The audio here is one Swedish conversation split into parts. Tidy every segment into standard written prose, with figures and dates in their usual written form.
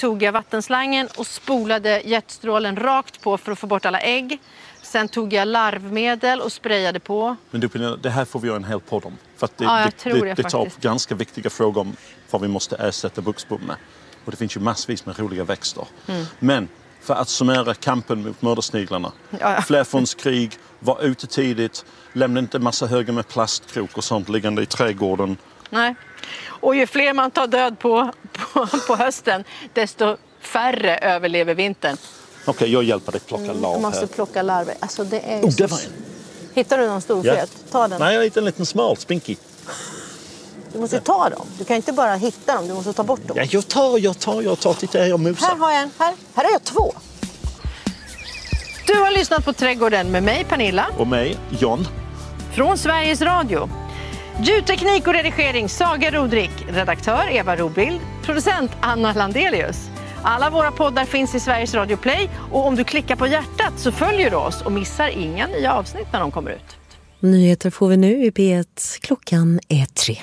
tog jag vattenslangen och spolade jetstrålen rakt på för att få bort alla ägg. Sen tog jag larvmedel och sprayade på. Men du, det här får vi göra en hel podd om. För att det tar upp ganska viktiga frågor om vad vi måste ersätta buxbom med. Och det finns ju massvis med roliga växter. Men för att summera kampen mot mördarsniglarna. Flerfrontskrig, var ute tidigt, lämna inte en massa höger med plastkrok och sånt liggande i trädgården. Nej, och ju fler man tar död på hösten, desto färre överlever vintern. Okej, jag hjälper dig plocka larv här. Du måste plocka larver. Alltså det är det var en. Hittar du någon stor fet? Ta den. Nej, jag hittar en liten smal, spinkig. Du måste ta dem. Du kan inte bara hitta dem, du måste ta bort dem. Ja, jag tar. Titta här, jag musar. Här har jag en. Här har jag 2. Du har lyssnat på Trädgården med mig, Pernilla. Och mig, John. Från Sveriges Radio. Ljudteknik och redigering, Saga Rodrik. Redaktör, Eva Robild. Producent, Anna Landelius. Alla våra poddar finns i Sveriges Radio Play. Och om du klickar på hjärtat så följer du oss och missar inga nya avsnitt när de kommer ut. Nyheter får vi nu i P1. Klockan är 3.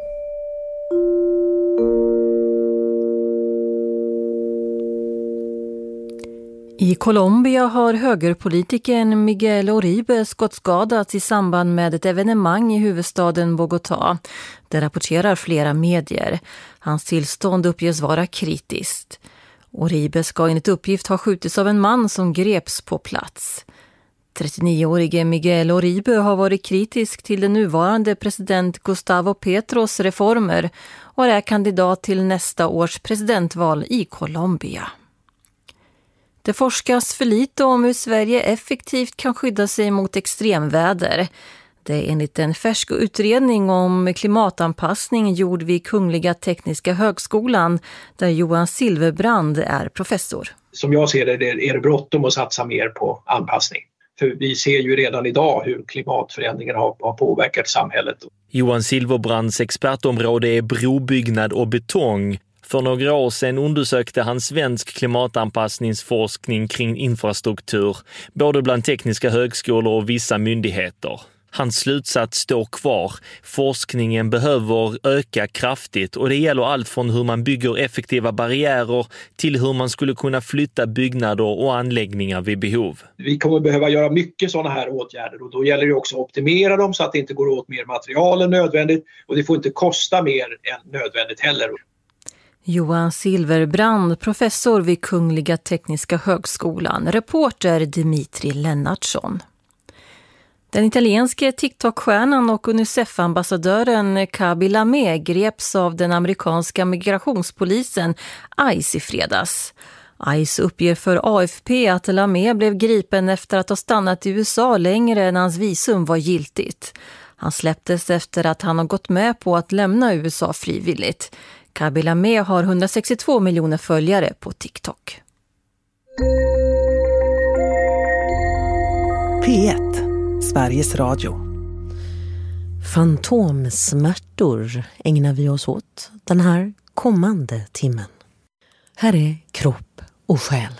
I Colombia har högerpolitikern Miguel Uribe skottskadats i samband med ett evenemang i huvudstaden Bogotá. Det rapporterar flera medier. Hans tillstånd uppges vara kritiskt. Uribe ska enligt uppgift ha skjutits av en man som greps på plats. 39-årige Miguel Uribe har varit kritisk till den nuvarande president Gustavo Petros reformer och är kandidat till nästa års presidentval i Colombia. Det forskas för lite om hur Sverige effektivt kan skydda sig mot extremväder. Det är enligt en färsk utredning om klimatanpassning gjord vid Kungliga Tekniska högskolan där Johan Silverbrand är professor. Som jag ser det är det bråttom att satsa mer på anpassning. För vi ser ju redan idag hur klimatförändringarna har påverkat samhället. Johan Silverbrands expertområde är brobyggnad och betong. För några år sedan undersökte han svensk klimatanpassningsforskning kring infrastruktur, både bland tekniska högskolor och vissa myndigheter. Hans slutsats står kvar. Forskningen behöver öka kraftigt och det gäller allt från hur man bygger effektiva barriärer till hur man skulle kunna flytta byggnader och anläggningar vid behov. Vi kommer behöva göra mycket sådana här åtgärder och då gäller det också att optimera dem så att det inte går åt mer material än nödvändigt och det får inte kosta mer än nödvändigt heller. Johan Silverbrand, professor vid Kungliga Tekniska högskolan, reporter Dimitri Lennartsson. Den italienske TikTok-stjärnan och UNICEF-ambassadören Kaby Lamé greps av den amerikanska migrationspolisen ICE i fredags. ICE uppger för AFP att Lamé blev gripen efter att ha stannat i USA längre än hans visum var giltigt. Han släpptes efter att han har gått med på att lämna USA frivilligt. Kaby Lamé har 162 miljoner följare på TikTok. P1, Sveriges Radio. Fantomsmärtor ägnar vi oss åt den här kommande timmen. Här är kropp och själ.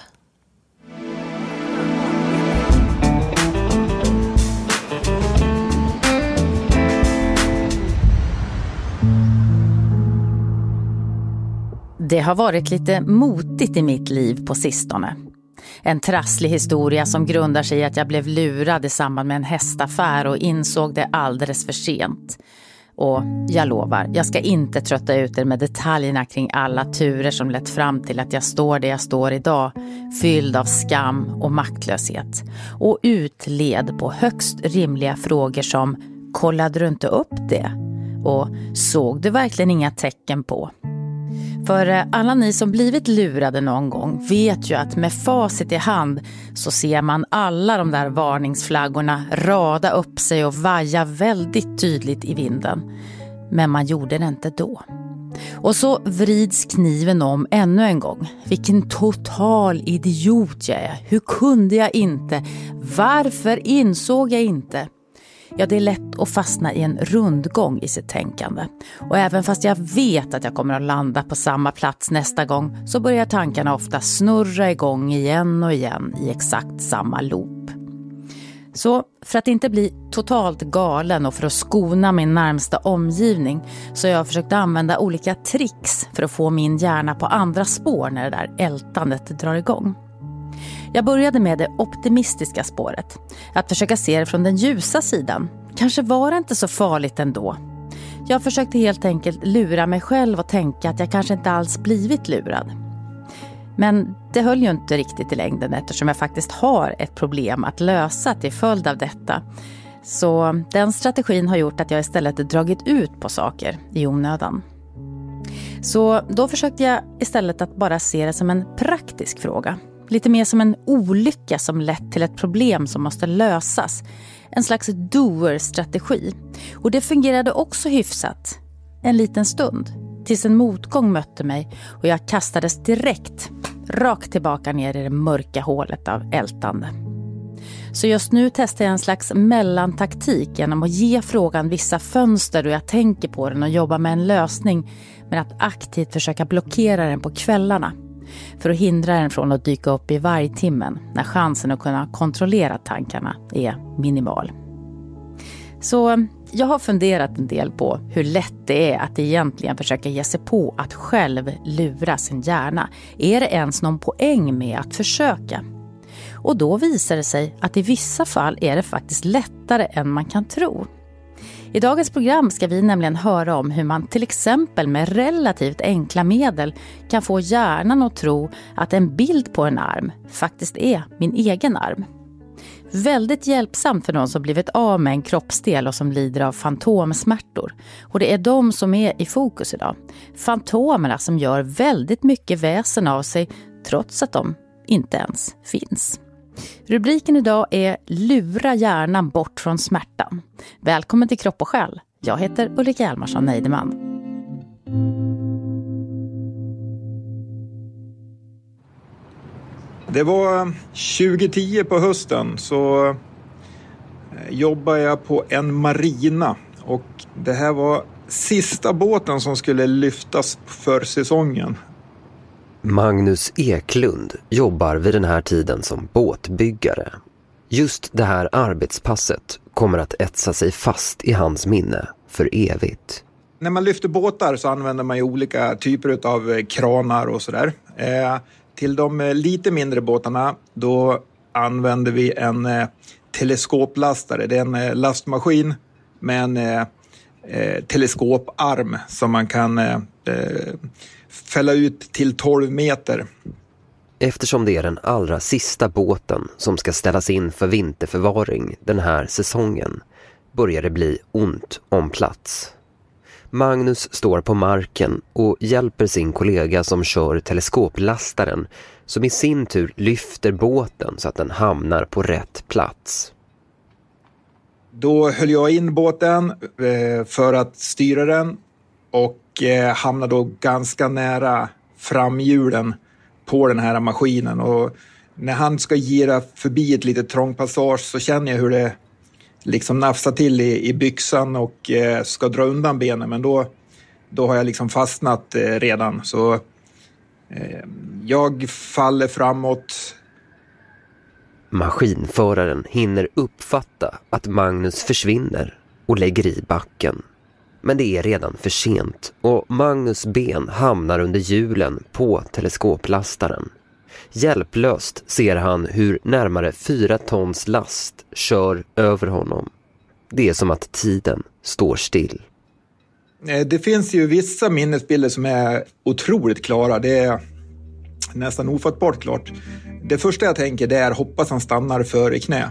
Det har varit lite motigt i mitt liv på sistone. En trasslig historia som grundar sig i att jag blev lurad i samband med en hästaffär och insåg det alldeles för sent. Och jag lovar, jag ska inte trötta ut er med detaljerna kring alla turer som lett fram till att jag står där jag står idag, fylld av skam och maktlöshet. Och utled på högst rimliga frågor som: kollade du inte upp det? Och såg du verkligen inga tecken på? För alla ni som blivit lurade någon gång vet ju att med facit i hand så ser man alla de där varningsflaggorna rada upp sig och vaja väldigt tydligt i vinden. Men man gjorde det inte då. Och så vrids kniven om ännu en gång. Vilken total idiot jag är. Hur kunde jag inte? Varför insåg jag inte? Ja, det är lätt att fastna i en rundgång i sitt tänkande. Och även fast jag vet att jag kommer att landa på samma plats nästa gång så börjar tankarna ofta snurra igång igen och igen i exakt samma loop. Så för att inte bli totalt galen och för att skona min närmsta omgivning så har jag försökt använda olika tricks för att få min hjärna på andra spår när det där ältandet drar igång. Jag började med det optimistiska spåret, att försöka se det från den ljusa sidan. Kanske var det inte så farligt ändå. Jag försökte helt enkelt lura mig själv och tänka att jag kanske inte alls blivit lurad. Men det höll ju inte riktigt i längden eftersom jag faktiskt har ett problem att lösa till följd av detta. Så den strategin har gjort att jag istället dragit ut på saker i onödan. Så då försökte jag istället att bara se det som en praktisk fråga. Lite mer som en olycka som lett till ett problem som måste lösas. En slags doer-strategi. Och det fungerade också hyfsat. En liten stund. Tills en motgång mötte mig och jag kastades direkt rakt tillbaka ner i det mörka hålet av ältande. Så just nu testar jag en slags mellantaktik genom att ge frågan vissa fönster då jag tänker på den och jobba med en lösning, men att aktivt försöka blockera den på kvällarna för att hindra den från att dyka upp i varje timmen när chansen att kunna kontrollera tankarna är minimal. Så jag har funderat en del på hur lätt det är att egentligen försöka ge sig på att själv lura sin hjärna. Är det ens någon poäng med att försöka? Och då visar det sig att i vissa fall är det faktiskt lättare än man kan tro. I dagens program ska vi nämligen höra om hur man till exempel med relativt enkla medel kan få hjärnan att tro att en bild på en arm faktiskt är min egen arm. Väldigt hjälpsamt för någon som blivit av med en kroppsdel och som lider av fantomsmärtor. Och det är de som är i fokus idag. Fantomerna som gör väldigt mycket väsen av sig trots att de inte ens finns. Rubriken idag är Lura hjärnan bort från smärtan. Välkommen till Kropp och själ. Jag heter Ulrika Hjalmarsson Neideman. Det var 2010 på hösten, så jobbade jag på en marina och det här var sista båten som skulle lyftas för säsongen. Magnus Eklund jobbar vid den här tiden som båtbyggare. Just det här arbetspasset kommer att etsa sig fast i hans minne för evigt. När man lyfter båtar så använder man ju olika typer av kranar och sådär. Till de lite mindre båtarna då använder vi en teleskoplastare. Det är en lastmaskin med en teleskoparm som man kan fälla ut till 12 meter. Eftersom det är den allra sista båten som ska ställas in för vinterförvaring den här säsongen börjar det bli ont om plats. Magnus står på marken och hjälper sin kollega som kör teleskoplastaren, som i sin tur lyfter båten så att den hamnar på rätt plats. Då höll jag in båten för att styra den och hamnade då ganska nära framhjulen på den här maskinen. Och när han ska gira förbi ett litet trångpassage så känner jag hur det liksom nafsar till i byxan och ska dra undan benen, men då har jag liksom fastnat redan, så jag faller framåt. Maskinföraren hinner uppfatta att Magnus försvinner och lägger i backen. Men det är redan för sent och Magnus ben hamnar under hjulen på teleskoplastaren. Hjälplöst ser han hur närmare 4 tons last kör över honom. Det är som att tiden står still. Det finns ju vissa minnesbilder som är otroligt klara. Det är nästan ofattbart klart. Det första jag tänker det är hoppas han stannar före knä.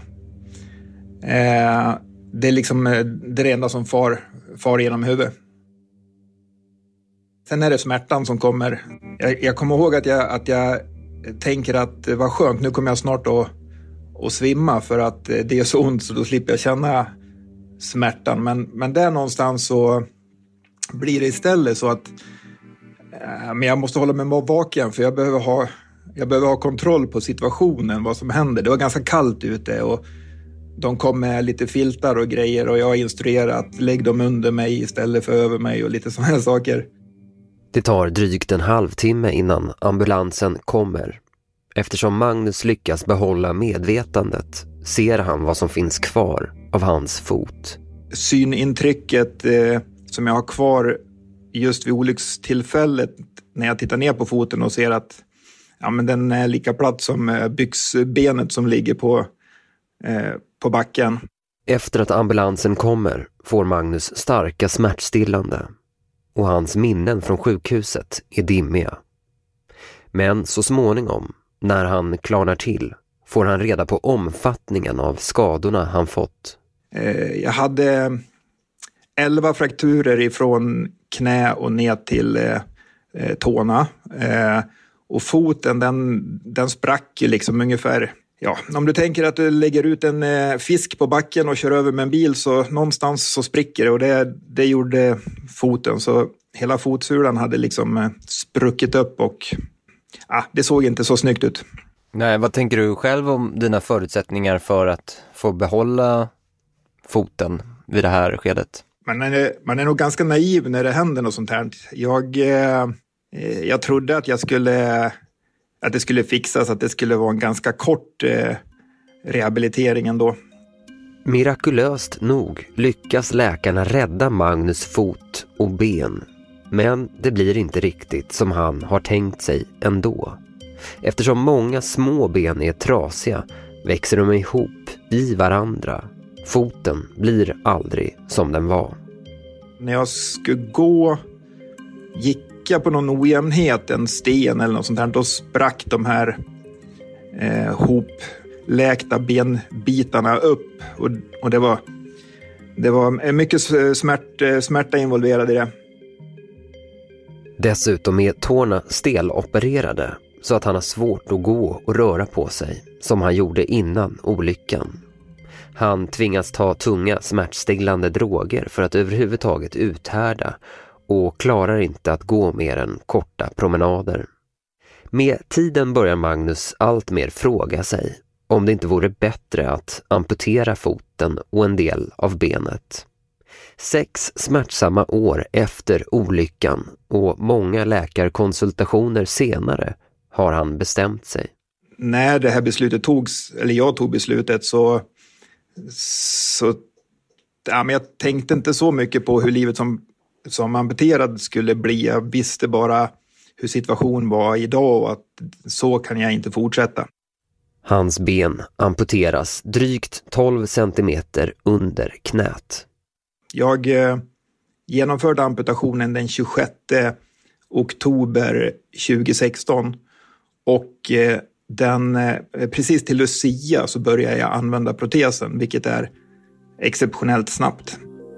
Det är liksom det enda som far genom huvudet. Sen är det smärtan som kommer. Jag kommer ihåg att jag tänker att det var skönt, nu kommer jag snart att svimma för att det är så ont så då slipper jag känna smärtan. Men där någonstans så blir det istället så att men jag måste hålla mig vaken för jag behöver ha kontroll på situationen, vad som händer. Det var ganska kallt ute och de kom med lite filtar och grejer och jag har instruerat att lägg dem under mig istället för över mig och lite sådana här saker. Det tar drygt en halvtimme innan ambulansen kommer. Eftersom Magnus lyckas behålla medvetandet ser han vad som finns kvar av hans fot. Synintrycket som jag har kvar just vid olyckstillfället när jag tittar ner på foten och ser att men den är lika platt som byxbenet som ligger på backen. Efter att ambulansen kommer får Magnus starka smärtstillande och hans minnen från sjukhuset är dimmiga. Men så småningom, när han klarnar till, får han reda på omfattningen av skadorna han fått. Jag hade 11 frakturer ifrån knä och ner till tårna. Och foten den sprack liksom ungefär. Ja, om du tänker att du lägger ut en fisk på backen och kör över med en bil, så någonstans så spricker det, och det gjorde foten. Så hela fotsulan hade liksom spruckit upp och det såg inte så snyggt ut. Nej, vad tänker du själv om dina förutsättningar för att få behålla foten vid det här skedet? Man är nog ganska naiv när det händer något sånt här. Jag trodde att det skulle fixas, att det skulle vara en ganska kort rehabilitering ändå. Mirakulöst nog lyckas läkarna rädda Magnus fot och ben. Men det blir inte riktigt som han har tänkt sig ändå. Eftersom många små ben är trasiga växer de ihop i varandra. Foten blir aldrig som den var. När jag skulle gå, gick jag på någon ojämnhet, en sten eller något sånt här, då sprack de här hopläkta benbitarna upp. Och det var mycket smärta involverad i det. Dessutom är tårna stelopererade så att han har svårt att gå och röra på sig, som han gjorde innan olyckan. Han tvingas ta tunga smärtstillande droger för att överhuvudtaget uthärda och klarar inte att gå mer än korta promenader. Med tiden börjar Magnus allt mer fråga sig om det inte vore bättre att amputera foten och en del av benet. 6 smärtsamma år efter olyckan och många läkarkonsultationer senare har han bestämt sig. När det här beslutet togs, eller jag tog beslutet, så men jag tänkte inte så mycket på hur livet som amputerad skulle bli. Jag visste bara hur situationen var idag och att så kan jag inte fortsätta. Hans ben amputeras drygt 12 centimeter under knät. Jag genomförde amputationen den 26 oktober 2016 och precis till Lucia så började jag använda protesen, vilket är exceptionellt snabbt.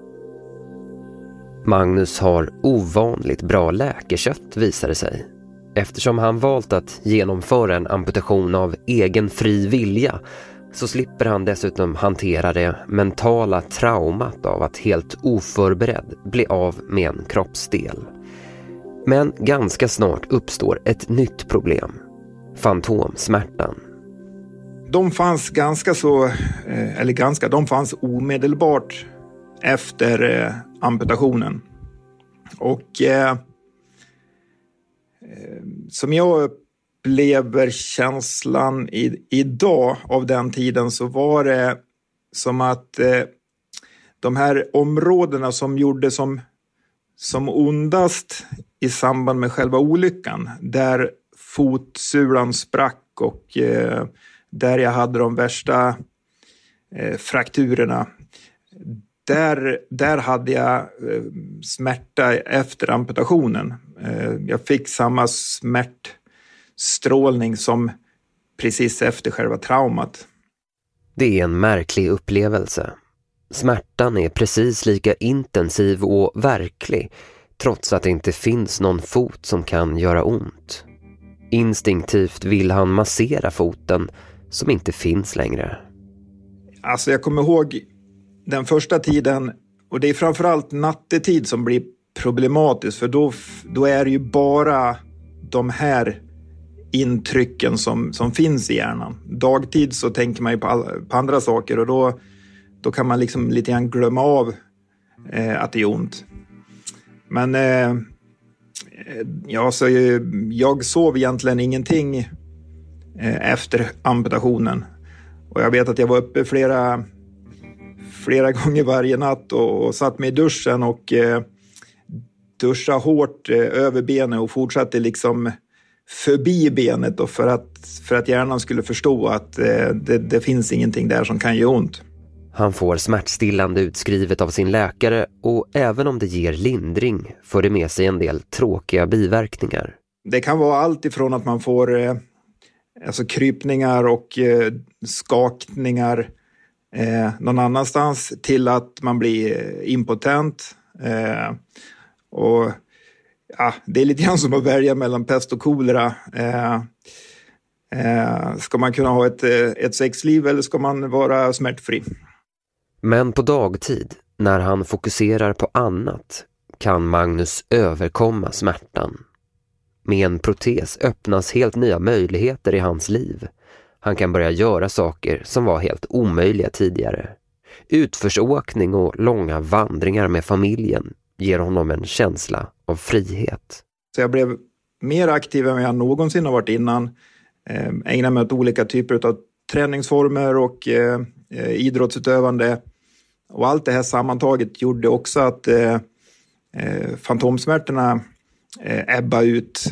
Magnus har ovanligt bra läkekött, visar det sig. Eftersom han valt att genomföra en amputation av egen fri vilja så slipper han dessutom hantera det mentala traumat av att helt oförberedd bli av med en kroppsdel. Men ganska snart uppstår ett nytt problem. Fantomsmärtan. De fanns de fanns omedelbart efter amputationen. Och som jag upplever känslan idag av den tiden, så var det som att de här områdena som gjorde som ondast i samband med själva olyckan, där fotsulan sprack och där jag hade de värsta frakturerna, där hade jag smärta efter amputationen. Jag fick samma smärtstrålning som precis efter själva traumat. Det är en märklig upplevelse. Smärtan är precis lika intensiv och verklig, trots att det inte finns någon fot som kan göra ont. Instinktivt vill han massera foten som inte finns längre. Alltså jag kommer ihåg den första tiden, och det är framförallt nattetid som blir problematiskt, för då är det ju bara de här intrycken som finns i hjärnan. Dagtid så tänker man ju på andra saker, och då kan man liksom lite grann glömma av att det är ont. Men så jag sov egentligen ingenting efter amputationen. Och jag vet att jag var uppe flera gånger varje natt och satt mig i duschen och duscha hårt över benet och fortsatte liksom förbi benet då för att hjärnan skulle förstå att det finns ingenting där som kan göra ont. Han får smärtstillande utskrivet av sin läkare och även om det ger lindring får det med sig en del tråkiga biverkningar. Det kan vara allt ifrån att man får krypningar och skakningar någon annanstans till att man blir impotent. Och ja, det är lite grann som att välja mellan pest och kolera. Ska man kunna ha ett sexliv eller ska man vara smärtfri? Men på dagtid, när han fokuserar på annat, kan Magnus överkomma smärtan. Med en protes öppnas helt nya möjligheter i hans liv. Han kan börja göra saker som var helt omöjliga tidigare. Utförsåkning och långa vandringar med familjen ger honom en känsla av frihet. Så jag blev mer aktiv än jag någonsin har varit innan. Ägnade mig åt olika typer av träningsformer och idrottsutövande. Och allt det här sammantaget gjorde också att fantomsmärtorna ebbade ut.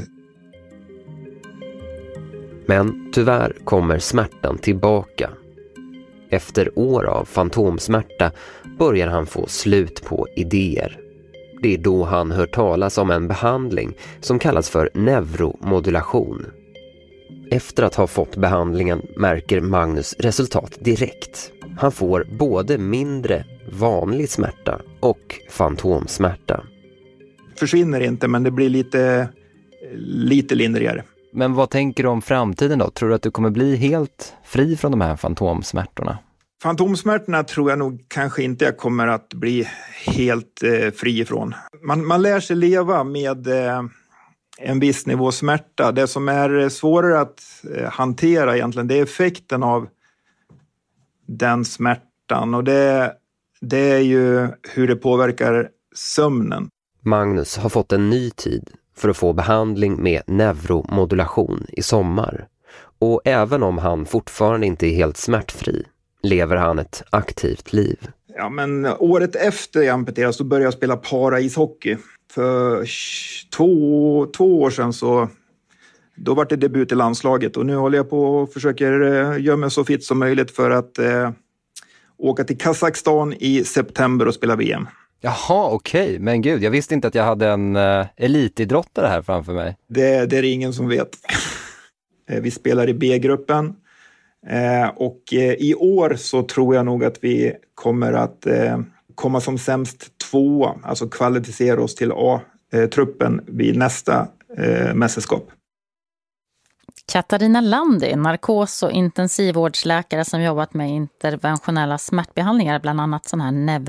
Men tyvärr kommer smärtan tillbaka. Efter år av fantomsmärta börjar han få slut på idéer. Det är då han hör talas om en behandling som kallas för neuromodulation. Efter att ha fått behandlingen märker Magnus resultat direkt. Han får både mindre vanlig smärta och fantomsmärta. Försvinner inte, men det blir lite lindrigare. Men vad tänker du om framtiden då? Tror du att du kommer bli helt fri från de här fantomsmärtorna? Fantomsmärtorna tror jag nog kanske inte jag kommer att bli helt fri ifrån. Man lär sig leva med en viss nivå smärta. Det som är svårare att hantera egentligen, det är effekten av den smärtan. Och det är ju hur det påverkar sömnen. Magnus har fått en ny tid för att få behandling med neuromodulation i sommar. Och även om han fortfarande inte är helt smärtfri lever han ett aktivt liv. Ja, men året efter jag amputerades så började jag spela para-ishockey. För 2 år sedan då var det debut i landslaget. Och nu håller jag på och försöker göra mig så fit som möjligt för att åka till Kazakstan i september och spela VM. Jaha, okej. Men gud, jag visste inte att jag hade en elitidrottare här framför mig. Det är det ingen som vet. Vi spelar i B-gruppen. Och i år så tror jag nog att vi kommer att komma som sämst 2, alltså kvalificera oss till A-truppen vid nästa mästerskap. Katarina Landi, narkos- och intensivvårdsläkare som jobbat med interventionella smärtbehandlingar, bland annat sån här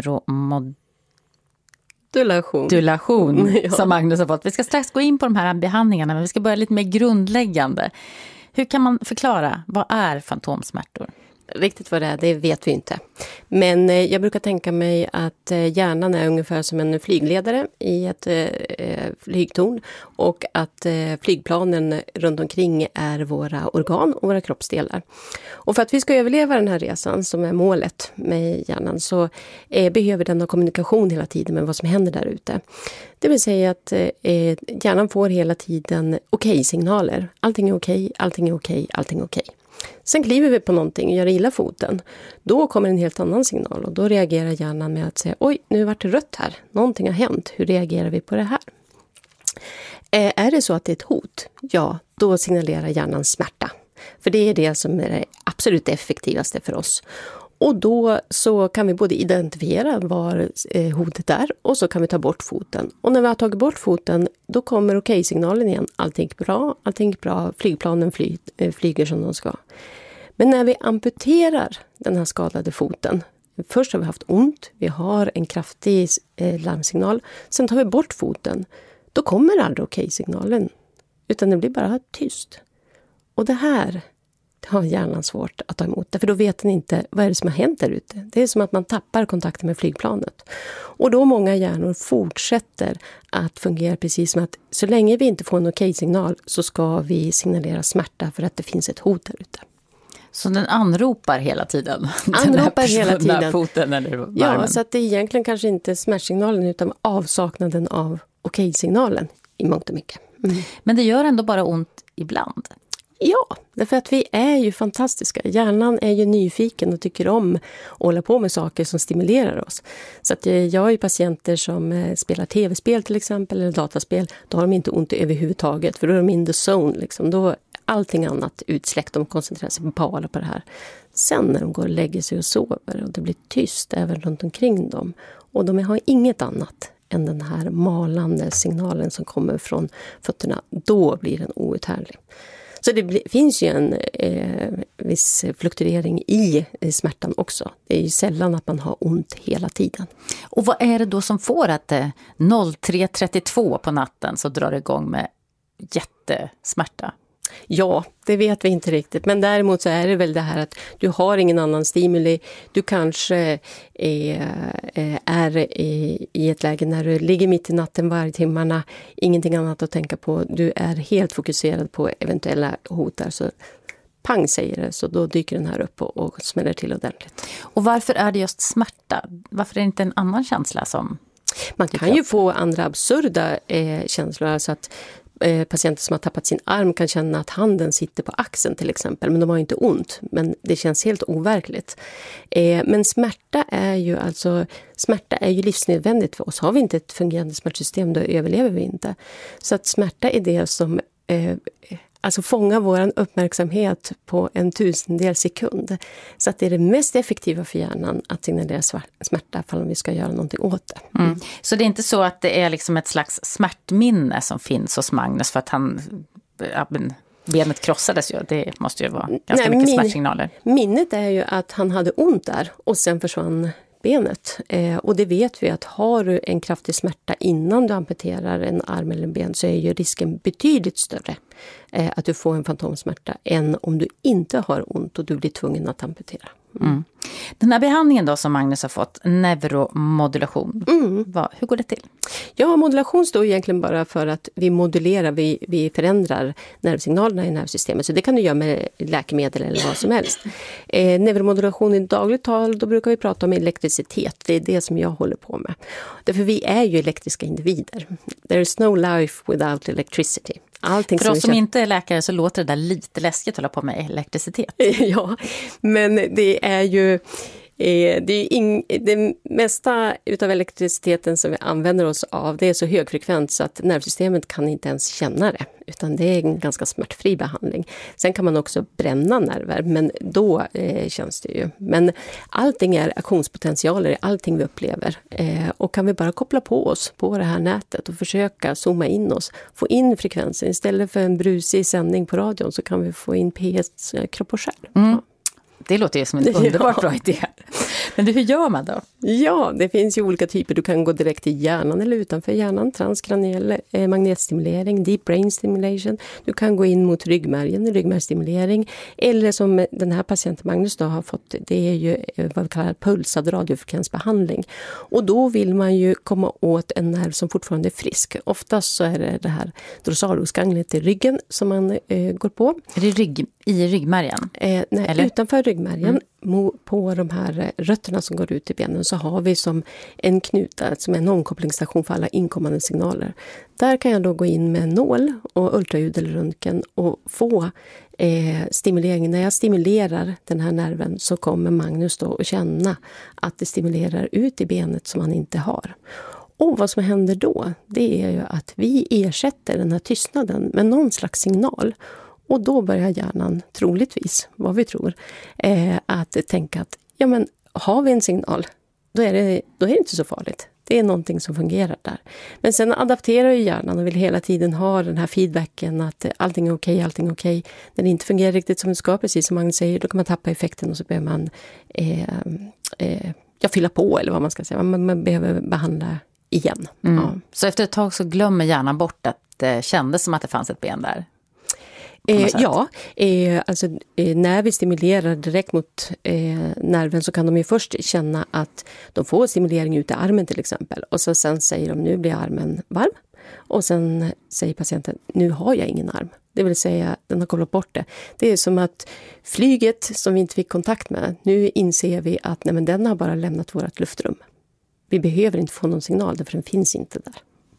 neuromodulation ja. Som Magnus har fått. Vi ska strax gå in på de här behandlingarna, men vi ska börja lite mer grundläggande. Hur kan man förklara, vad är fantomsmärtor? Riktigt vad det är, det vet vi inte. Men jag brukar tänka mig att hjärnan är ungefär som en flygledare i ett flygtorn. Och att flygplanen runt omkring är våra organ och våra kroppsdelar. Och för att vi ska överleva den här resan som är målet med hjärnan så behöver den ha kommunikation hela tiden med vad som händer där ute. Det vill säga att hjärnan får hela tiden okej-signaler. Allting är okej, allting är okej, allting är okej. Sen kliver vi på någonting och gör illa foten. Då kommer en helt annan signal och då reagerar hjärnan med att säga oj, nu vart det rött här. Någonting har hänt. Hur reagerar vi på det här? Är det så att det är ett hot? Ja, då signalerar hjärnan smärta. För det är det som är det absolut effektivaste för oss. Och då så kan vi både identifiera var hotet är och så kan vi ta bort foten. Och när vi har tagit bort foten då kommer okej-signalen igen. Allting är bra, flygplanen flyger som de ska. Men när vi amputerar den här skadade foten, först har vi haft ont, vi har en kraftig larmsignal, sen tar vi bort foten, då kommer aldrig okej-signalen. Utan det blir bara tyst. Och det här har hjärnan svårt att ta emot. För då vet den inte vad är det som har hänt där ute. Det är som att man tappar kontakten med flygplanet. Och då många hjärnor fortsätter att fungera precis som att så länge vi inte får en okej-signal så ska vi signalera smärta för att det finns ett hot där ute. Så den anropar hela tiden? Anropar hela tiden. Foten eller varmen. Ja, så att det är egentligen kanske inte smärtsignalen utan avsaknaden av okej-signalen i mångt och mycket. Mm. Men det gör ändå bara ont ibland? Ja, därför att vi är ju fantastiska. Hjärnan är ju nyfiken och tycker om att hålla på med saker som stimulerar oss. Så att jag har ju patienter som spelar tv-spel till exempel eller dataspel. Då har de inte ont överhuvudtaget för då är de in the zone. Liksom. Då är allting annat utsläckt. De koncentrerar sig bara på det här. Sen när de går och lägger sig och sover och det blir tyst även runt omkring dem. Och de har inget annat än den här malande signalen som kommer från fötterna. Då blir den outhärdlig. Så det finns ju en viss fluktuering i smärtan också. Det är ju sällan att man har ont hela tiden. Och vad är det då som får att 03.32 på natten så drar det igång med jättesmärta? Ja, det vet vi inte riktigt. Men däremot så är det väl det här att du har ingen annan stimuli. Du kanske är i ett läge när du ligger mitt i natten varje timmarna. Ingenting annat att tänka på. Du är helt fokuserad på eventuella hot där. Så pang säger det, så då dyker den här upp och smäller till ordentligt. Och varför är det just smärta? Varför är det inte en annan känsla som... Man kan ju få andra absurda känslor. Alltså att patienter som har tappat sin arm kan känna att handen sitter på axeln till exempel. Men de har inte ont. Men det känns helt overkligt. Men smärta är ju livsnödvändigt för oss. Har vi inte ett fungerande smärtsystem då överlever vi inte. Så att smärta är det som fångar vår uppmärksamhet på en 1000-del sekund. Så att det är det mest effektiva för hjärnan att signalera smärta om vi ska göra någonting åt det. Mm. Så det är inte så att det är liksom ett slags smärtminne som finns hos Magnus för att benet krossades ju. Det måste ju vara ganska mycket smärtsignaler. Minnet är ju att han hade ont där och sen försvann benet. Och det vet vi att har du en kraftig smärta innan du amputerar en arm eller en ben så är ju risken betydligt större att du får en fantomsmärta än om du inte har ont och du blir tvungen att amputera. Mm. Den här behandlingen då som Magnus har fått, neuromodulation, hur går det till? Ja, modulation står egentligen bara för att vi modulerar, vi förändrar nervsignalerna i nervsystemet. Så det kan du göra med läkemedel eller vad som helst. Neuromodulation i dagligt tal, då brukar vi prata om elektricitet. Det är det som jag håller på med. Därför vi är ju elektriska individer. There is no life without electricity. För oss som inte är läkare så låter det där lite läskigt att hålla på med elektricitet. Ja, men det är ju det mesta utav elektriciteten som vi använder oss av, det är så högfrekvent så att nervsystemet kan inte ens känna det. Utan det är en ganska smärtfri behandling. Sen kan man också bränna nerver, men då känns det ju. Men allting är aktionspotentialer i allting vi upplever. Och kan vi bara koppla på oss på det här nätet och försöka zooma in oss, få in frekvensen istället för en brusig sändning på radion så kan vi få in PS kropp och själ. Ja. Det låter ju som en underbart bra idé. Men hur gör man då? Ja, det finns ju olika typer. Du kan gå direkt till hjärnan eller utanför hjärnan. Transkraniell magnetstimulering, deep brain stimulation. Du kan gå in mot ryggmärgsstimulering. Eller som den här patienten Magnus då har fått, det är ju vad vi kallar pulsad radiofrekvensbehandling. Och då vill man ju komma åt en nerv som fortfarande är frisk. Oftast så är det här dorsalosganglet i ryggen som man går på. Är det i ryggmärgen? Nej, eller? Utanför ryggmärgen. På de här rötterna som går ut i benen så har vi som en knuta, som en omkopplingsstation för alla inkommande signaler. Där kan jag då gå in med en nål och ultraljud eller röntgen och få stimulering. När jag stimulerar den här nerven så kommer Magnus då att känna att det stimulerar ut i benet som han inte har. Och vad som händer då, det är ju att vi ersätter den här tystnaden med någon slags signal. Och då börjar hjärnan, troligtvis, vad vi tror, att tänka att ja, men har vi en signal, då är det inte så farligt. Det är någonting som fungerar där. Men sen adapterar ju hjärnan och vill hela tiden ha den här feedbacken att allting är okej. När det inte fungerar riktigt som det ska, precis som Magnus säger, då kan man tappa effekten och så behöver man fylla på eller vad man ska säga. Man behöver behandla igen. Mm. Ja. Så efter ett tag så glömmer hjärnan bort att det kändes som att det fanns ett ben där? När vi stimulerar direkt mot nerven så kan de ju först känna att de får stimulering ut i armen till exempel. Och så sen säger de, nu blir armen varm. Och sen säger patienten, nu har jag ingen arm. Det vill säga, den har kopplat bort det. Det är som att flyget som vi inte fick kontakt med, nu inser vi att nej, men den har bara lämnat vårt luftrum. Vi behöver inte få någon signal, därför den finns inte där.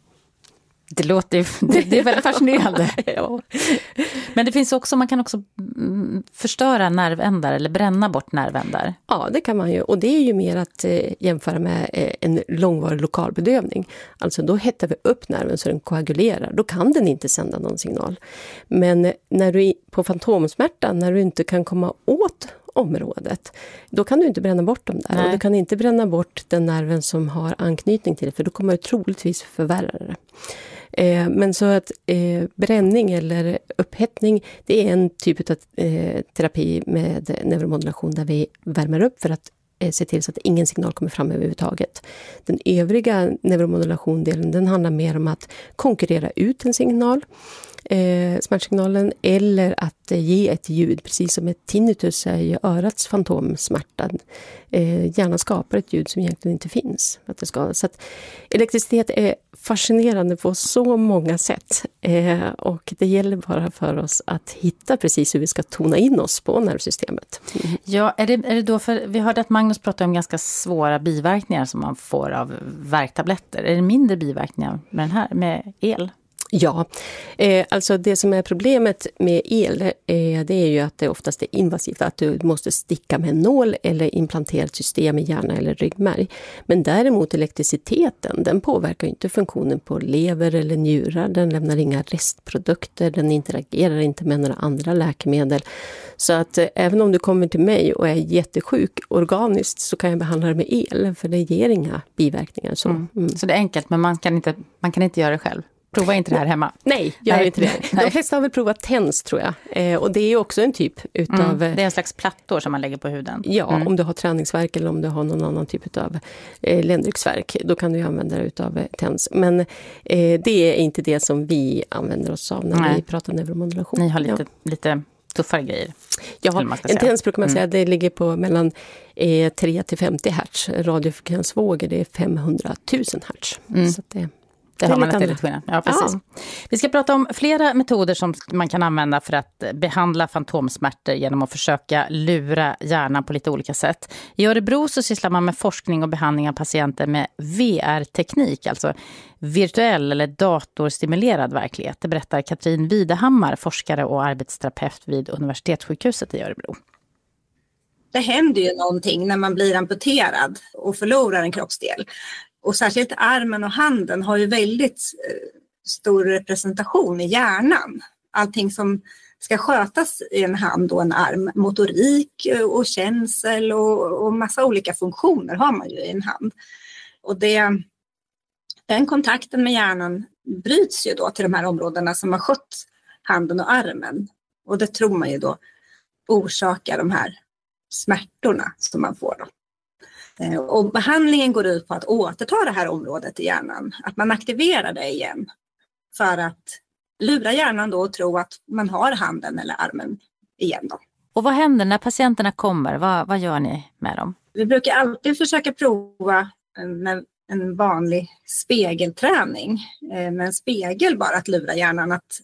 Det låter det är väldigt fascinerande. Ja. Men det finns också, man kan också förstöra nervändar eller bränna bort nervändar. Ja, det kan man ju. Och det är ju mer att jämföra med en långvarig lokalbedövning. Alltså då hettar vi upp nerven så den koagulerar. Då kan den inte sända någon signal. Men när du på fantomsmärta, när du inte kan komma åt området, då kan du inte bränna bort dem där. Nej. Och du kan inte bränna bort den nerven som har anknytning till det, för då kommer du troligtvis förvärra det. Men så att bränning eller upphettning, det är en typ av terapi med neuromodulation där vi värmer upp för att se till så att ingen signal kommer fram överhuvudtaget. Den övriga neuromodulationdelen, den handlar mer om att konkurrera ut en signal, smärtsignalen, eller att ge ett ljud, precis som ett tinnitus är ju örats fantomsmärta. Hjärnan skapar ett ljud som egentligen inte finns. Att det ska. Så att elektricitet är fascinerande på så många sätt. Och det gäller bara för oss att hitta precis hur vi ska tona in oss på nervsystemet. Mm. Ja, är det då, för vi hörde att Magnus pratade om ganska svåra biverkningar som man får av värktabletter. Är det mindre biverkningar med den här, med el? Ja, alltså det som är problemet med el, det är ju att det oftast är invasivt, att du måste sticka med en nål eller implantera ett system i hjärna eller ryggmärg. Men däremot elektriciteten, den påverkar inte funktionen på lever eller njurar, den lämnar inga restprodukter, den interagerar inte med några andra läkemedel. Så att även om du kommer till mig och är jättesjuk organiskt, så kan jag behandla det med el, för det ger inga biverkningar. Så det är enkelt, men man kan inte göra det själv. Prova inte det här hemma. Nej, gör inte det. De flesta har väl provat TENS, tror jag. Och det är ju också en typ utav... Det är en slags plattor som man lägger på huden. Ja, om du har träningsvärk eller om du har någon annan typ av ländryggsvärk, då kan du ju använda det utav TENS. Men det är inte det som vi använder oss av när vi pratar neuromodulation. Ni har lite tuffare grejer. Ja, en TENS brukar man säga, det ligger på mellan 3 till 50 hertz. Radiofrekvensvågor, det är 500 000 hertz. Så att det har man ett litet skillnad. Ja, precis. Ja. Vi ska prata om flera metoder som man kan använda för att behandla fantomsmärtor genom att försöka lura hjärnan på lite olika sätt. I Örebro så sysslar man med forskning och behandling av patienter med VR-teknik, alltså virtuell eller datorstimulerad verklighet. Det berättar Katrin Widehammar, forskare och arbetsterapeut vid Universitetssjukhuset i Örebro. Det händer ju någonting när man blir amputerad och förlorar en kroppsdel. Och särskilt armen och handen har ju väldigt stor representation i hjärnan. Allting som ska skötas i en hand och en arm, motorik och känsel och massa olika funktioner har man ju i en hand. Och den kontakten med hjärnan bryts ju då till de här områdena som har skött handen och armen. Och det tror man ju då orsakar de här smärtorna som man får då. Och behandlingen går ut på att återta det här området i hjärnan. Att man aktiverar det igen. För att lura hjärnan då och tro att man har handen eller armen igen då. Och vad händer när patienterna kommer? Vad gör ni med dem? Vi brukar alltid försöka prova med en vanlig spegelträning. Med en spegel bara, att lura hjärnan att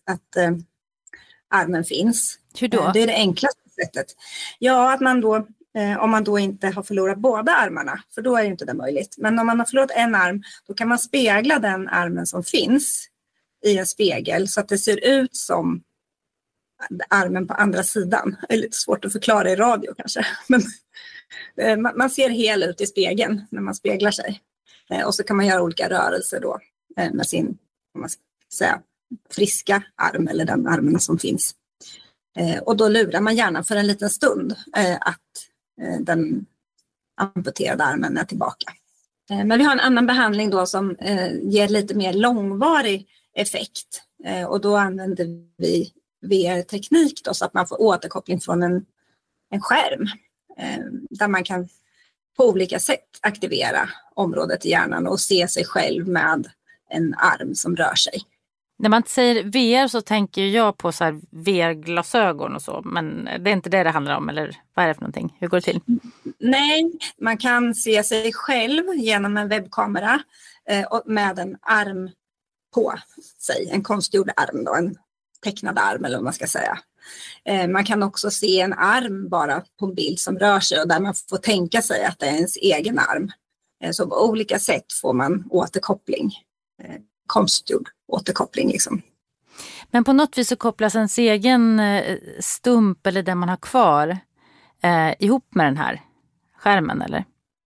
armen finns. Hur då? Det är det enklaste sättet. Ja, att man då... Om man då inte har förlorat båda armarna, för då är ju inte det möjligt. Men om man har förlorat en arm, då kan man spegla den armen som finns i en spegel så att det ser ut som armen på andra sidan. Det är lite svårt att förklara i radio kanske. Men man ser hel ut i spegeln när man speglar sig. Och så kan man göra olika rörelser då med sin, om man ska säga, friska arm eller den armen som finns. Och då lurar man gärna för en liten stund att den amputerade armen är tillbaka. Men vi har en annan behandling då som ger lite mer långvarig effekt. Och då använder vi VR-teknik då, så att man får återkoppling från en skärm. Där man kan på olika sätt aktivera området i hjärnan och se sig själv med en arm som rör sig. När man säger VR så tänker jag på så här VR-glasögon och så. Men det är inte det handlar om, eller vad är det för någonting? Hur går det till? Nej, man kan se sig själv genom en webbkamera med en arm på sig. En konstgjord arm då, tecknad arm eller vad man ska säga. Man kan också se en arm bara på en bild som rör sig och där man får tänka sig att det är ens egen arm. Så på olika sätt får man återkoppling, konstgjord återkoppling liksom. Men på något vis så kopplas ens egen stump eller den man har kvar ihop med den här skärmen, eller?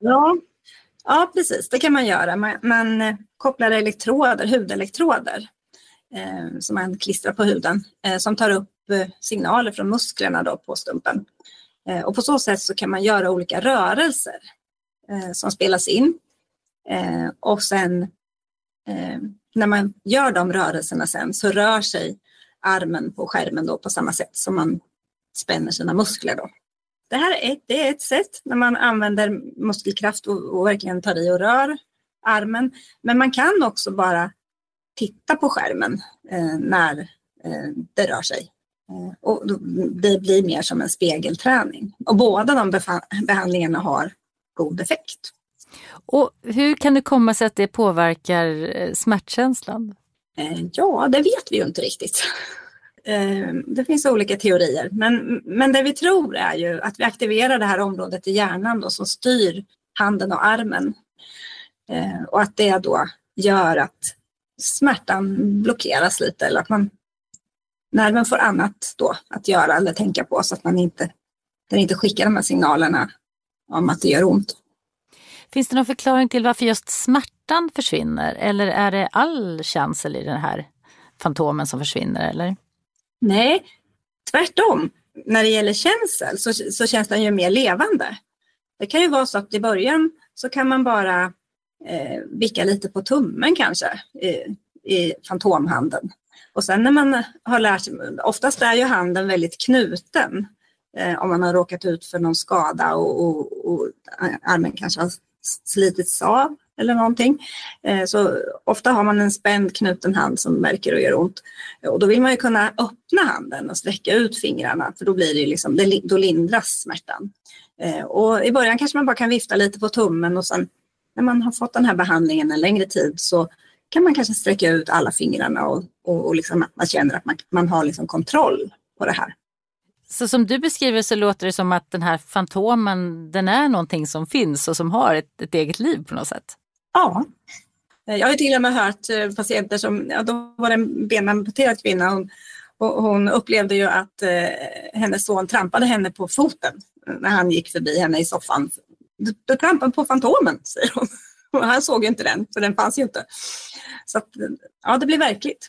Ja, precis. Det kan man göra. Man kopplar hudelektroder som man klistrar på huden som tar upp signaler från musklerna då på stumpen. Och på så sätt så kan man göra olika rörelser som spelas in. Och sen när man gör de rörelserna sen så rör sig armen på skärmen då på samma sätt som man spänner sina muskler då. Det här är ett sätt när man använder muskelkraft och verkligen tar i och rör armen. Men man kan också bara titta på skärmen när det rör sig. Och det blir mer som en spegelträning. Och båda de behandlingarna har god effekt. Och hur kan det komma sig att det påverkar smärtkänslan? Ja, det vet vi ju inte riktigt. Det finns olika teorier. Men det vi tror är ju att vi aktiverar det här området i hjärnan då, som styr handen och armen. Och att det då gör att smärtan blockeras lite. Eller att nerven får annat då att göra eller tänka på så att den inte skickar de här signalerna om att det gör ont. Finns det någon förklaring till varför just smärtan försvinner? Eller är det all känsel i den här fantomen som försvinner? Eller? Nej, tvärtom. När det gäller känsel så känns den ju mer levande. Det kan ju vara så att i början så kan man bara vicka lite på tummen kanske i fantomhanden. Och sen när man har lärt sig, oftast är ju handen väldigt knuten om man har råkat ut för någon skada och armen kanske har slitits av eller någonting. Så ofta har man en spänd knuten hand som märker och gör ont. Och då vill man ju kunna öppna handen och sträcka ut fingrarna för då blir det liksom, då lindras smärtan. Och i början kanske man bara kan vifta lite på tummen och sen när man har fått den här behandlingen en längre tid så kan man kanske sträcka ut alla fingrarna och liksom att man känner att man har liksom kontroll på det här. Så som du beskriver så låter det som att den här fantomen, den är någonting som finns och som har ett eget liv på något sätt. Ja, jag har till och med hört patienter som, då var det en benamputerad kvinna, hon upplevde ju att hennes son trampade henne på foten när han gick förbi henne i soffan. Du trampade på fantomen, säger hon. Och han såg ju inte den, för den fanns ju inte. Så att, ja, det blir verkligt.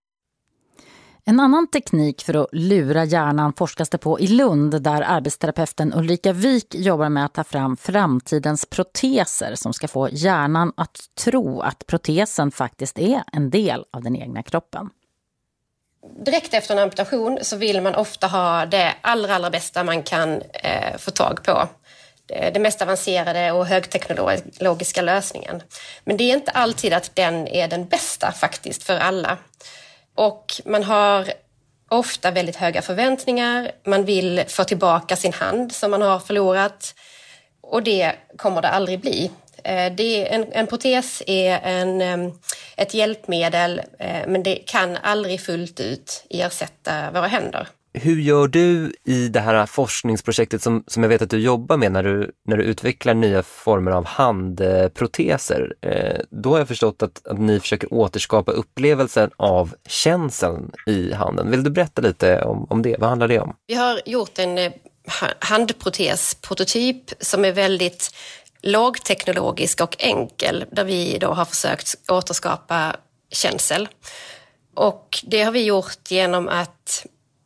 En annan teknik för att lura hjärnan forskas det på i Lund där arbetsterapeuten Ulrika Wik jobbar med att ta fram framtidens proteser som ska få hjärnan att tro att protesen faktiskt är en del av den egna kroppen. Direkt efter en amputation så vill man ofta ha det allra bästa man kan få tag på. Det mest avancerade och högteknologiska lösningen. Men det är inte alltid att den är den bästa faktiskt för alla. Och man har ofta väldigt höga förväntningar. Man vill få tillbaka sin hand som man har förlorat. Och det kommer det aldrig bli. En protes är ett hjälpmedel, men det kan aldrig fullt ut ersätta våra händer. Hur gör du i det här forskningsprojektet som jag vet att du jobbar med när du utvecklar nya former av handproteser? Då har jag förstått att ni försöker återskapa upplevelsen av känseln i handen. Vill du berätta lite om det? Vad handlar det om? Vi har gjort en handprotesprototyp som är väldigt lågteknologisk och enkel, där vi då har försökt återskapa känsel. Och det har vi gjort genom att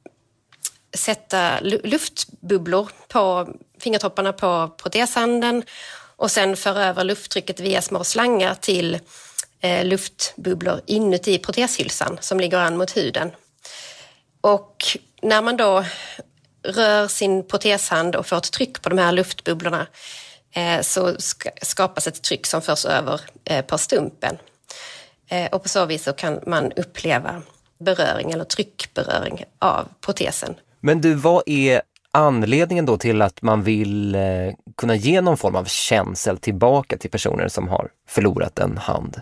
sätta luftbubblor på fingertopparna på proteshanden och sen föra över lufttrycket via små slangar till luftbubblor inuti proteshylsan som ligger an mot huden. Och när man då rör sin proteshand och får ett tryck på de här luftbubblorna så skapas ett tryck som förs över på stumpen. Och på så vis så kan man uppleva beröring eller tryckberöring av protesen. Men du, vad är anledningen då till att man vill kunna ge någon form av känsel tillbaka till personer som har förlorat en hand?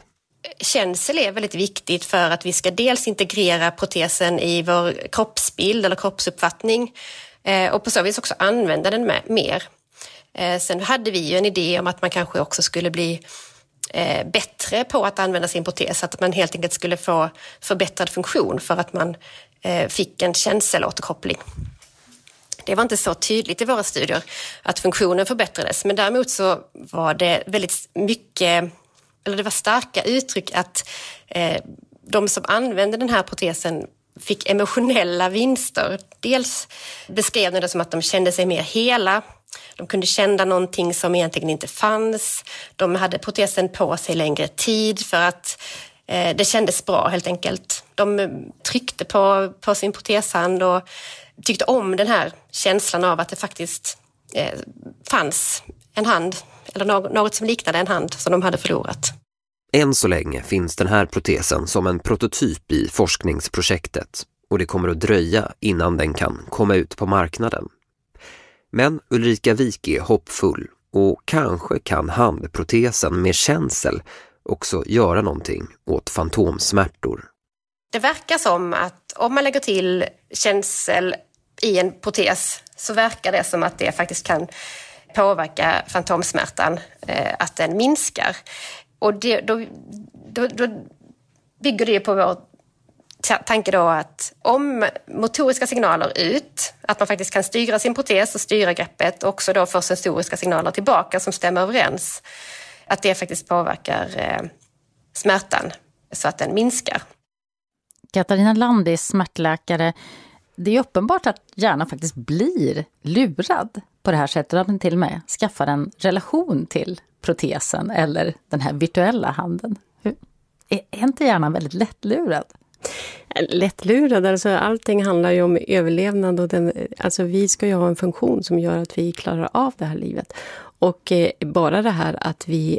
känsel är väldigt viktigt för att vi ska dels integrera protesen i vår kroppsbild eller kroppsuppfattning och på så vis också använda den mer. Sen hade vi ju en idé om att man kanske också skulle bli bättre på att använda sin protes, att man helt enkelt skulle få förbättrad funktion för att man fick en känselåterkoppling. Det var inte så tydligt i våra studier att funktionen förbättrades, men däremot så var det väldigt mycket, eller det var starka uttryck att de som använde den här protesen fick emotionella vinster. Dels beskrev de det som att de kände sig mer hela. De kunde känna någonting som egentligen inte fanns. De hade protesen på sig längre tid för att det kändes bra helt enkelt. De tryckte på sin proteshand och tyckte om den här känslan av att det faktiskt fanns en hand eller något som liknade en hand som de hade förlorat. Än så länge finns den här protesen som en prototyp i forskningsprojektet och det kommer att dröja innan den kan komma ut på marknaden. Men Ulrika Wik är hoppfull och kanske kan handprotesen med känsel också göra någonting åt fantomsmärtor. Det verkar som att om man lägger till känsel i en protes så verkar det som att det faktiskt kan påverka fantomsmärtan, att den minskar. Och då bygger det på vår tanke då att om motoriska signaler ut, att man faktiskt kan styra sin protes och styra greppet och också då få sensoriska signaler tillbaka som stämmer överens, att det faktiskt påverkar smärtan så att den minskar. Katarina Land är smärtläkare. Det är uppenbart att hjärnan faktiskt blir lurad på det här sättet, att man till och med skaffar en relation till protesen eller den här virtuella handen. Är inte hjärnan väldigt lättlurad? Lättlurad, alltså allting handlar ju om överlevnad och alltså vi ska ju ha en funktion som gör att vi klarar av det här livet. Och bara det här att vi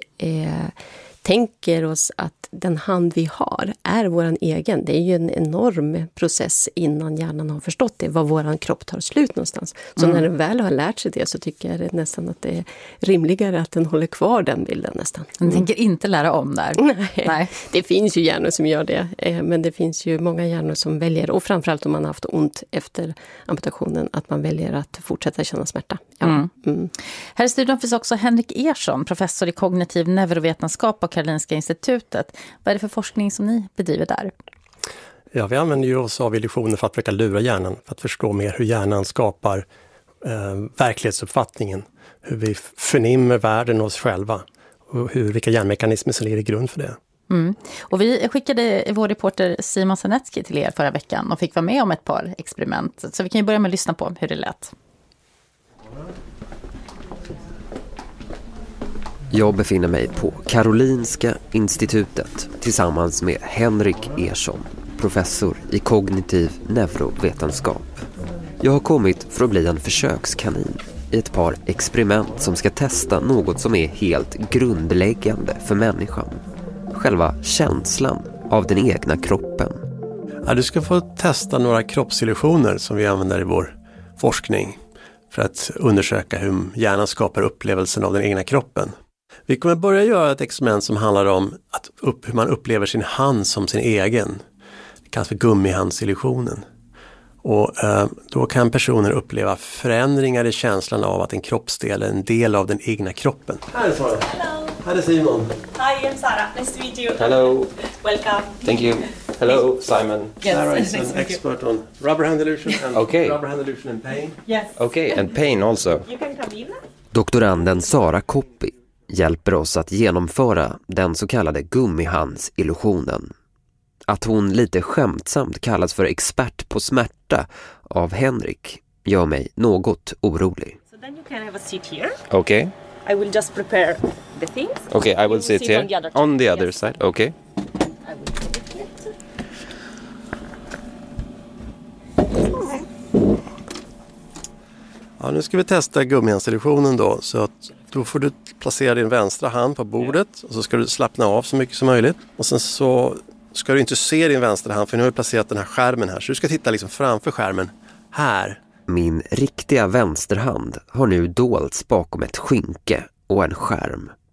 tänker oss att den hand vi har är våran egen. Det är ju en enorm process innan hjärnan har förstått det, var våran kropp tar slut någonstans. Så när den väl har lärt sig det så tycker jag nästan att det är rimligare att den håller kvar den bilden nästan. Den tänker inte lära om där. Nej, det finns ju hjärnor som gör det. Men det finns ju många hjärnor som väljer, och framförallt om man har haft ont efter amputationen, att man väljer att fortsätta känna smärta. Ja. Här i studion finns också Henrik Ersson, professor i kognitiv neurovetenskap på Karolinska institutet. Vad är det för forskning som ni bedriver där? Ja, vi använder ju oss av illusioner för att försöka lura hjärnan, för att förstå mer hur hjärnan skapar verklighetsuppfattningen, hur vi förnimmer världen och oss själva och vilka hjärnmekanismer som ligger i grund för det. Och vi skickade vår reporter Simon Sanetski till er förra veckan och fick vara med om ett par experiment. Så vi kan ju börja med att lyssna på hur det lät. Jag befinner mig på Karolinska institutet tillsammans med Henrik Ersson, professor i kognitiv neurovetenskap. Jag har kommit för att bli en försökskanin i ett par experiment som ska testa något som är helt grundläggande för människan. Själva känslan av den egna kroppen. Ja, du ska få testa några kroppsillusioner som vi använder i vår forskning för att undersöka hur hjärnan skapar upplevelsen av den egna kroppen. Vi kommer börja göra ett experiment som handlar om hur man upplever sin hand som sin egen. Det kallas för gummihandsillusionen. Och då kan personer uppleva förändringar i känslan av att en kroppsdel är en del av den egna kroppen. Här är Sara. Hello. Här är Simon. Hi, I'm Sarah. Nice to meet you. Hello. Welcome. Thank you. Hello, Simon. Yes. Sarah is Nice an expert on rubber hand illusion and rubber hand illusion and pain. Yes. Okay, and pain also. You can come in. Doktoranden Sara Koppi hjälper oss att genomföra den så kallade gummihandsillusionen. Att hon lite skämtsamt kallas för expert på smärta av Henrik gör mig något orolig. So then you can have a seat here. Okay. I will just prepare the things. Okay, I will sit here on the other side. Okay. Ja, nu ska vi testa gummihandsillusionen då, så att då får du placera din vänstra hand på bordet och så ska du slappna av så mycket som möjligt. Och sen så ska du inte se din vänstra hand, för nu har vi placerat den här skärmen här, så du ska titta liksom framför skärmen här. Min riktiga vänsterhand har nu dolts bakom ett skynke och en skärm.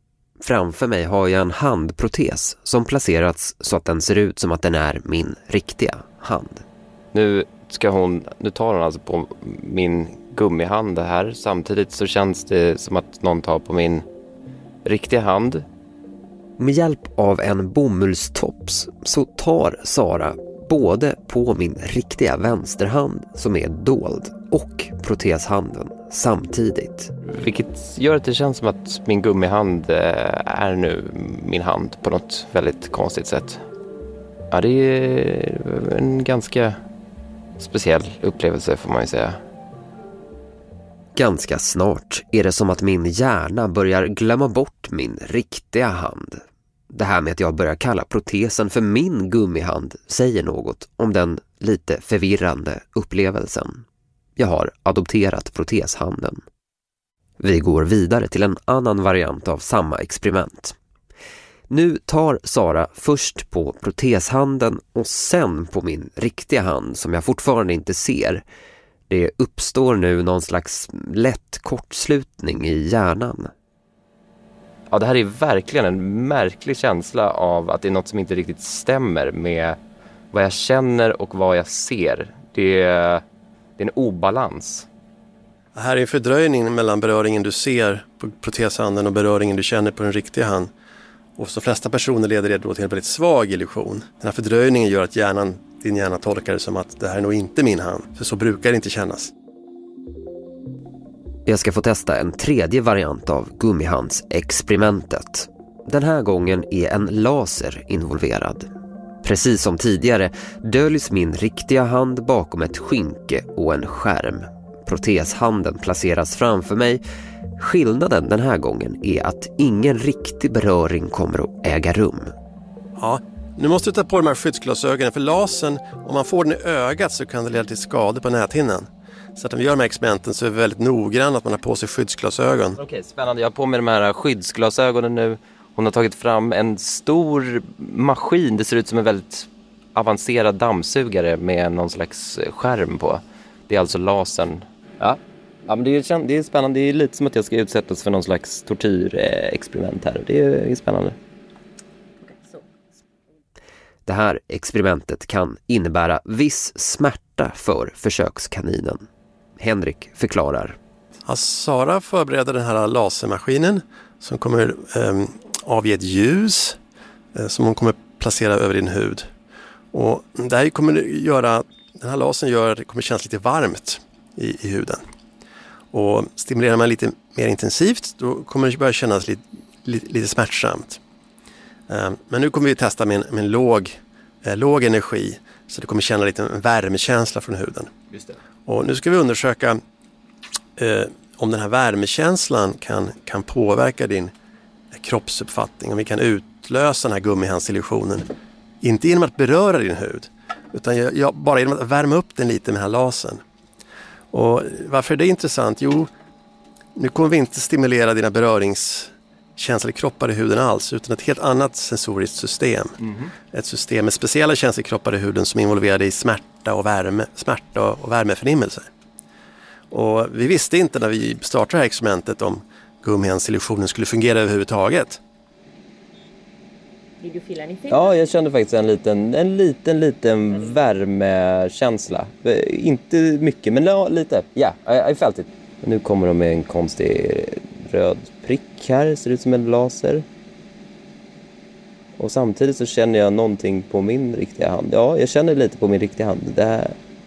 Framför mig har jag en handprotes som placerats så att den ser ut som att den är min riktiga hand. Nu tar hon alltså på min gummihand här. Samtidigt så känns det som att någon tar på min riktiga hand. Med hjälp av en bomullstops så tar Sara både på min riktiga vänsterhand som är dold och proteshanden samtidigt. Vilket gör att det känns som att min gummihand är nu min hand på något väldigt konstigt sätt. Ja, det är en ganska speciell upplevelse får man ju säga. Ganska snart är det som att min hjärna börjar glömma bort min riktiga hand. Det här med att jag börjar kalla protesen för min gummihand säger något om den lite förvirrande upplevelsen. Jag har adopterat proteshanden. Vi går vidare till en annan variant av samma experiment. Nu tar Sara först på proteshanden och sen på min riktiga hand som jag fortfarande inte ser. Det uppstår nu någon slags lätt kortslutning i hjärnan. Ja, det här är verkligen en märklig känsla av att det är något som inte riktigt stämmer med vad jag känner och vad jag ser. Det är en obalans. Det här är en fördröjning mellan beröringen du ser på proteshanden och beröringen du känner på den riktiga hand. Och för de flesta personer leder det då till en väldigt svag illusion. Den här fördröjningen gör att din hjärna tolkar det som att det här är nog inte min hand. För så brukar det inte kännas. Jag ska få testa en tredje variant av gummihandsexperimentet. Den här gången är en laser involverad. Precis som tidigare döljs min riktiga hand bakom ett skynke och en skärm. Proteshanden placeras framför mig. Skillnaden den här gången är att ingen riktig beröring kommer att äga rum. Ja, nu måste du ta på de här skyddsglasögonen för lasern, om man får den i ögat så kan det leda till skador på näthinnan. Så att när vi gör de här experimenten så är vi väldigt noggranna att man har på sig skyddsglasögon. Okej, spännande. Jag har på mig de här skyddsglasögonen nu. Hon har tagit fram en stor maskin. Det ser ut som en väldigt avancerad dammsugare med någon slags skärm på. Det är alltså lasern. Ja, men det är spännande. Det är lite som att jag ska utsättas för någon slags tortyrexperiment här. Det är spännande. Det här experimentet kan innebära viss smärta för försökskaninen. Henrik förklarar. Ja, Sara förbereder den här lasermaskinen som kommer avge ett ljus som hon kommer placera över din hud. Och det här kommer göra, den här lasern gör att det kommer kännas lite varmt i huden. Och stimulerar man lite mer intensivt då kommer det börja kännas lite smärtsamt. Men nu kommer vi testa med en låg energi så det kommer känna lite en värmekänsla från huden. Just det. Och nu ska vi undersöka om den här värmekänslan kan påverka din kroppsuppfattning. Om vi kan utlösa den här gummihandsillusionen. Inte genom att beröra din hud utan bara genom att värma upp den lite med den här lasern. Och varför är det intressant? Jo, nu kommer vi inte stimulera dina känselkroppar i huden alls utan ett helt annat sensoriskt system. Mm-hmm. Ett system med speciella känselkroppar i huden som är involverade i smärta och värmeförnimmelser. Och vi visste inte när vi startade det här experimentet om gummihandsillusionen skulle fungera överhuvudtaget. Did you feel anything? Ja, jag kände faktiskt en liten värmekänsla. Inte mycket, men lite. Ja, I felt it. Nu kommer de med en konstig röd prick här, ser ut som en laser. Och samtidigt så känner jag någonting på min riktiga hand. Ja, jag känner lite på min riktiga hand. Det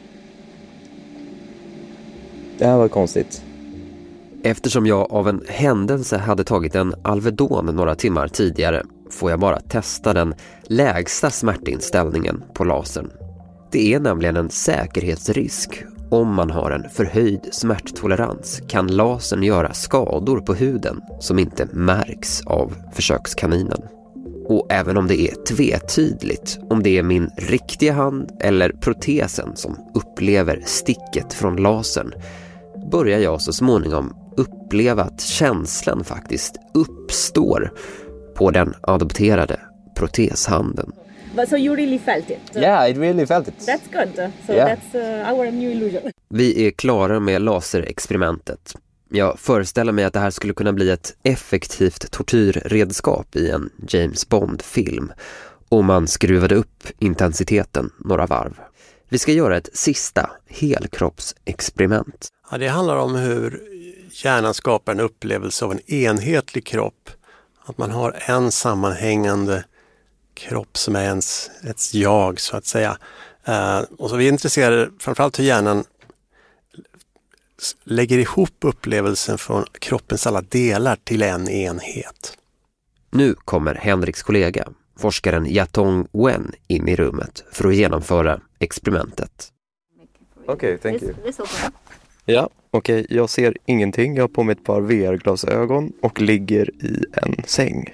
här var konstigt. Eftersom jag av en händelse hade tagit en Alvedon några timmar tidigare får jag bara testa den lägsta smärtinställningen på lasern. Det är nämligen en säkerhetsrisk. Om man har en förhöjd smärttolerans kan lasern göra skador på huden som inte märks av försökskaninen. Och även om det är tvetydigt om det är min riktiga hand eller protesen som upplever sticket från lasern börjar jag så småningom uppleva att känslan faktiskt uppstår på den adopterade proteshanden. So you really felt it? Yeah, I really felt it. That's good. So yeah. That's our new illusion. Vi är klara med laserexperimentet. Jag föreställer mig att det här skulle kunna bli ett effektivt tortyrredskap i en James Bond-film om man skruvade upp intensiteten några varv. Vi ska göra ett sista helkroppsexperiment. Ja, det handlar om hur hjärnan skapar en upplevelse av en enhetlig kropp. Att man har en sammanhängande kropp som är ens jag, så att säga. Och så vi är intresserade framförallt hur hjärnan lägger ihop upplevelsen från kroppens alla delar till en enhet. Nu kommer Henriks kollega, forskaren Yatong Wen, in i rummet för att genomföra experimentet. Okej, thank you. Ja, okej, jag ser ingenting. Jag har på mig ett par VR-glasögon och ligger i en säng.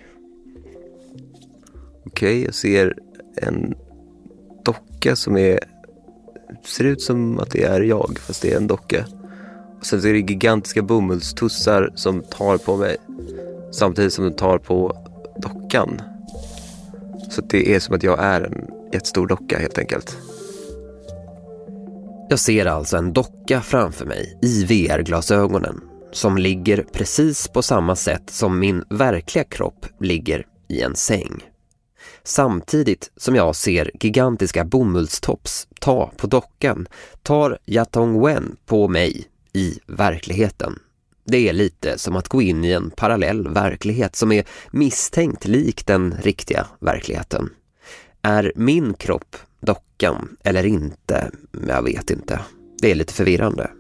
Okej, jag ser en docka som ser ut som att det är jag, fast det är en docka. Och sen så är det gigantiska bomullstussar som tar på mig samtidigt som de tar på dockan. Så det är som att jag är en jättestor docka helt enkelt. Jag ser alltså en docka framför mig i VR-glasögonen som ligger precis på samma sätt som min verkliga kropp ligger i en säng. Samtidigt som jag ser gigantiska bomullstops ta på dockan tar Yatong Wen på mig i verkligheten. Det är lite som att gå in i en parallell verklighet som är misstänkt lik den riktiga verkligheten. Är min kropp dockan eller inte? Jag vet inte. Det är lite förvirrande.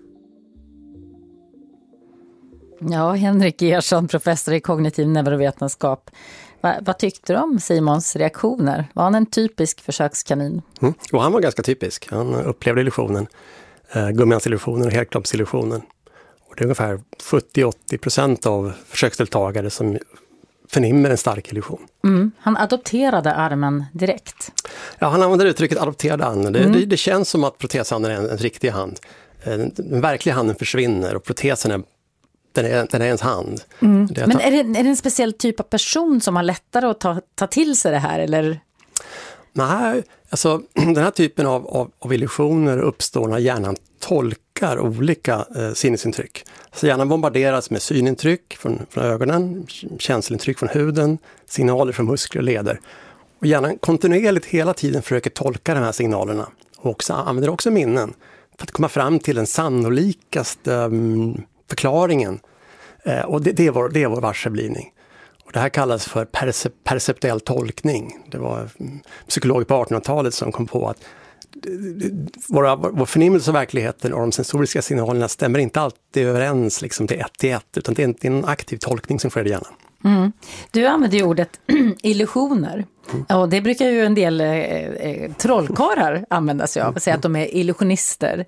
Ja, Henrik Ersson, professor i kognitiv neurovetenskap. Vad tyckte du om Simons reaktioner? Var han en typisk försökskanin? Och han var ganska typisk. Han upplevde illusionen, gummihandsillusionen och helkroppsillusionen. Och det är ungefär 70-80% av försöksdeltagare som förnimmer en stark illusion. Han adopterade armen direkt. Ja, han använder uttrycket adopterade armen. Det känns som att proteshanden är en riktig hand. Den verkliga handen försvinner och protesen den är ens hand. Men är det en speciell typ av person som har lättare att ta till sig det här? Eller? Nej, alltså den här typen av illusioner uppstår när hjärnan tolkar olika sinnesintryck. Så hjärnan bombarderas med synintryck från ögonen, känselintryck från huden, signaler från muskler och leder. Och hjärnan kontinuerligt hela tiden försöker tolka de här signalerna och använder också minnen för att komma fram till den sannolikaste förklaringen. Och det är vår varseblivning. Och det här kallas för perceptuell tolkning. Det var psykologer på 1800-talet som kom på att vår förnimmelse av verkligheten och de sensoriska signalerna stämmer inte alltid överens liksom till 1-1, utan det är en aktiv tolkning som sker i hjärnan. Du använder ju ordet illusioner. Och det brukar ju en del trollkarlar använda sig av. Säga att de är illusionister.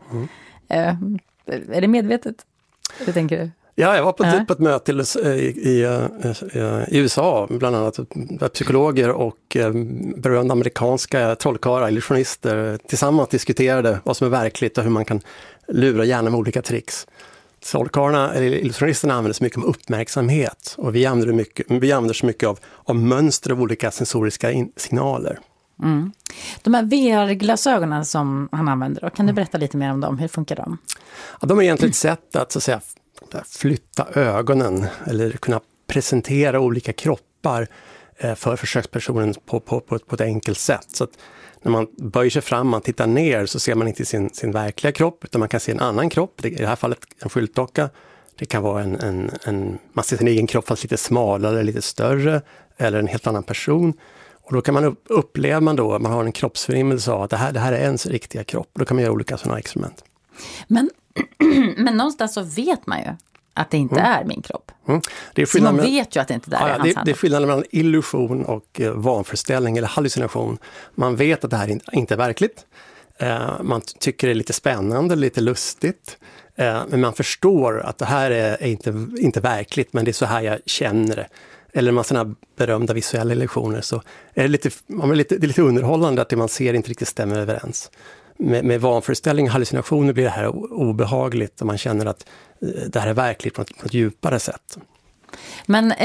Är det medvetet? Hur tänker du? Ja, jag var på ett möte i USA, bland annat psykologer och berörda amerikanska trollkarlar, illusionister tillsammans diskuterade vad som är verkligt och hur man kan lura hjärnan med olika tricks. Trollkarlarna, eller illusionisterna, använder så mycket om uppmärksamhet och vi använder så mycket av mönster av olika sensoriska signaler. De här VR-glasögonen som han använder, då, kan du berätta lite mer om dem? Hur funkar de? Ja, de är egentligen ett sätt att, så att säga, flytta ögonen eller kunna presentera olika kroppar för försökspersonen på ett enkelt sätt. Så att när man böjer sig fram, man tittar ner, så ser man inte sin verkliga kropp, utan man kan se en annan kropp. I det här fallet en skyltdocka. Det kan vara man ser sin egen kropp fast lite smalare, lite större, eller en helt annan person. Och då kan man uppleva man har en kroppsförnimmelse av att det här är ens riktiga kropp. Och då kan man göra olika sådana experiment. Men någonstans så vet man ju att det inte är min kropp. Det är så man vet ju att det inte är hans hand. Det är skillnaden mellan illusion och vanföreställning eller hallucination. Man vet att det här inte är verkligt. Man tycker det är lite spännande, lite lustigt. Men man förstår att det här är inte verkligt, men det är så här jag känner det. Eller med sådana berömda visuella illusioner så är det är lite underhållande att det man ser inte riktigt stämmer överens. Med vanföreställning och hallucinationer blir det här obehagligt och man känner att det här är verkligt på ett djupare sätt. Men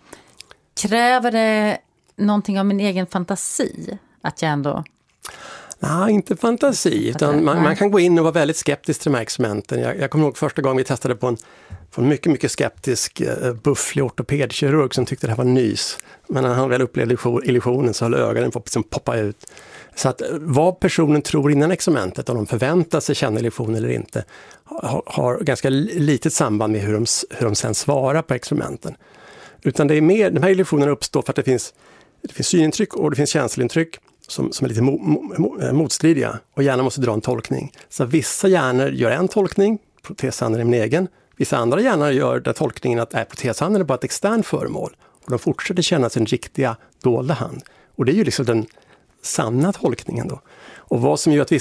kräver det någonting av min egen fantasi att jag ändå... Nej, inte fantasi, utan man kan gå in och vara väldigt skeptisk till de här experimenten. Jag kommer ihåg första gången vi testade på en mycket, mycket skeptisk bufflig ortopedkirurg som tyckte det här var nys. Men när han väl upplevde illusionen så höll ögonen på att poppa ut. Så att vad personen tror innan experimentet, om de förväntar sig känna illusion eller inte, har ganska litet samband med hur de sen svarar på experimenten. Utan det är mer, de här illusionerna uppstår för att det finns synintryck och det finns känslointryck som är lite motstridiga, och hjärnan måste dra en tolkning. Så vissa hjärnor gör en tolkning, proteshandeln är min egen. Vissa andra hjärnor gör den tolkningen att proteshandeln är bara ett externt föremål. Och de fortsätter känna sin riktiga dolda hand. Och det är ju liksom den sanna tolkningen då. Och vad som gör att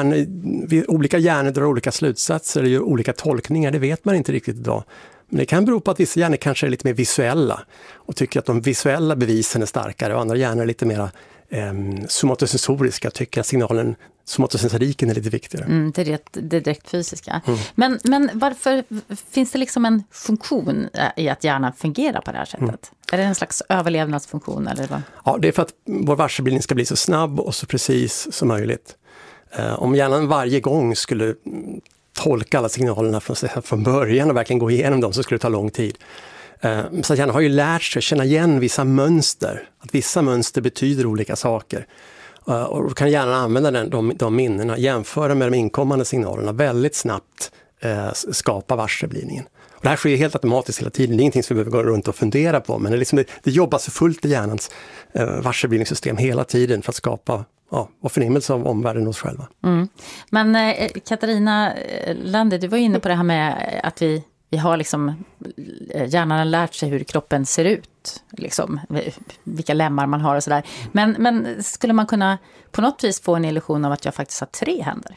olika hjärnor drar olika slutsatser eller gör olika tolkningar, det vet man inte riktigt idag. Men det kan bero på att vissa hjärnor kanske är lite mer visuella och tycker att de visuella bevisen är starkare, och andra hjärnor är lite mer somatosensoriska, tycker att signalen somatosensoriken är lite viktigare. Det är direkt fysiska. Men varför finns det liksom en funktion i att hjärnan fungerar på det här sättet? Är det en slags överlevnadsfunktion eller vad? Ja, det är för att vår varsebildning ska bli så snabb och så precis som möjligt. Om hjärnan varje gång skulle tolka alla signalerna från början och verkligen gå igenom dem, så skulle det ta lång tid. Så hjärnan har ju lärt sig att känna igen vissa mönster. Att vissa mönster betyder olika saker. Och då kan hjärnan använda de minnena, jämföra med de inkommande signalerna, väldigt snabbt skapa varseblivningen. Och det här sker helt automatiskt hela tiden. Det är ingenting som vi behöver gå runt och fundera på, men det jobbar så fullt i hjärnans varseblivningssystem hela tiden för att skapa och förnimmelse av omvärlden hos själva. Men Katarina Lande, du var inne på det här med att vi har liksom, hjärnan har lärt sig hur kroppen ser ut, liksom, vilka lemmar man har och sådär. Men skulle man kunna på något vis få en illusion av att jag faktiskt har 3 händer?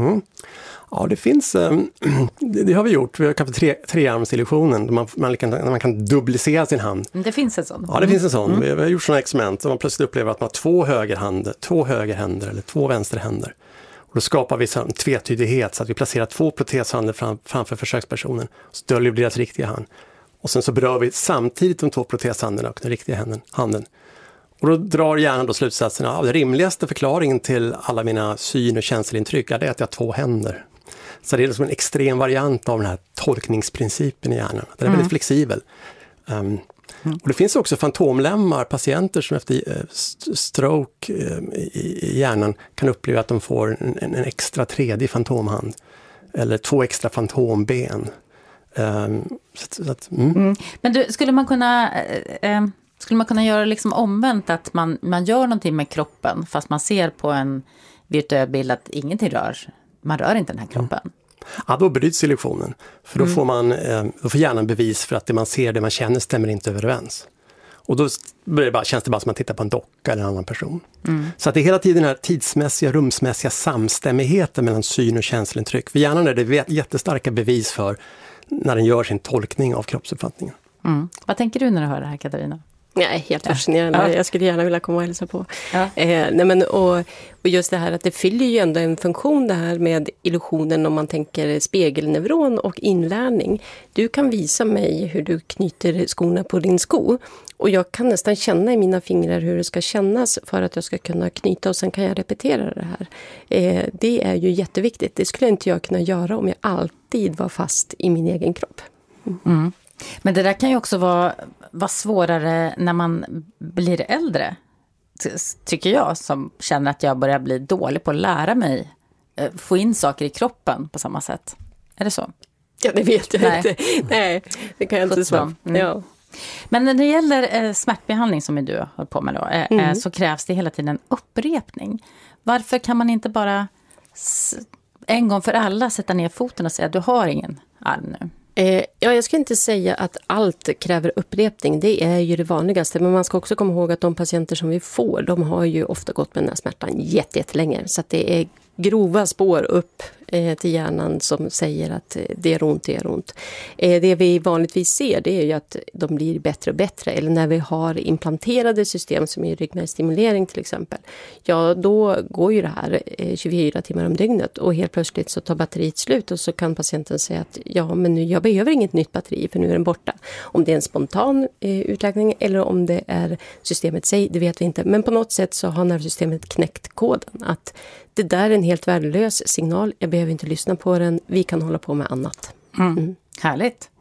Ja, det finns, det har vi gjort. Vi har kallat för trearmsillusionen, man kan duplicera sin hand. Det finns en sån? Ja, det finns en sån. Vi har gjort sådana experiment och man plötsligt upplever att man har 2 högerhänder eller 2 vänsterhänder. Och då skapar vi en tvetydighet så att vi placerar 2 proteshänder framför försökspersonen. Så döljer vi deras riktiga hand. Och sen så berör vi samtidigt de 2 proteshänderna och den riktiga handen. Och då drar hjärnan då slutsatserna av den rimligaste förklaringen till alla mina syn- och känselintryck är att jag har 2 händer. Så det är liksom en extrem variant av den här tolkningsprincipen i hjärnan. Den är väldigt flexibel. Och det finns också fantomlemmar, patienter som efter stroke i hjärnan kan uppleva att de får en extra 3D fantomhand eller 2 extra fantomben. Men skulle man kunna göra liksom omvänt, att man gör någonting med kroppen fast man ser på en virtuell bild att ingenting rör, man rör inte den här kroppen? Ja, då bryts illusionen. För då får hjärnan bevis för att det man ser, det man känner stämmer inte överens. Och då känns det bara som att man tittar på en docka eller en annan person. Så att det är hela tiden den här tidsmässiga, rumsmässiga samstämmigheten mellan syn- och känslointryck. För hjärnan är det jättestarka bevis för när den gör sin tolkning av kroppsuppfattningen. Vad tänker du när du hör det här, Katarina? Nej, helt fascinerande. Ja. Jag skulle gärna vilja komma och hälsa på. Ja. Och just det här att det fyller ju ändå en funktion, det här med illusionen, om man tänker spegelneuron och inlärning. Du kan visa mig hur du knyter skorna på din sko. Och jag kan nästan känna i mina fingrar hur det ska kännas för att jag ska kunna knyta, och sen kan jag repetera det här. Det är ju jätteviktigt. Det skulle inte jag kunna göra om jag alltid var fast i min egen kropp. Men det där kan ju också vara svårare när man blir äldre, tycker jag, som känner att jag börjar bli dålig på att lära mig få in saker i kroppen på samma sätt. Är det så? Ja, det vet jag inte. Nej, det kan jag inte svara. Ja. Men när det gäller smärtbehandling som du har på med då, så krävs det hela tiden en upprepning. Varför kan man inte bara en gång för alla sätta ner foten och säga att du har ingen arm nu? Jag ska inte säga att allt kräver upprepning. Det är ju det vanligaste. Men man ska också komma ihåg att de patienter som vi får, de har ju ofta gått med den här smärtan jättelänge. Så att det är grova spår upp till hjärnan som säger att det är ont, det är ont. Det vi vanligtvis ser, det är ju att de blir bättre och bättre. Eller när vi har implanterade system som är ryggmärgsstimulering till exempel. Ja, då går ju det här 24 timmar om dygnet och helt plötsligt så tar batteriet slut och så kan patienten säga att ja, men nu, jag behöver inget nytt batteri för nu är den borta. Om det är en spontan utläggning eller om det är systemet sig, det vet vi inte. Men på något sätt så har nervsystemet knäckt koden. Att det där är en helt värdelös signal. Jag behöver inte lyssna på den. Vi kan hålla på med annat. Härligt.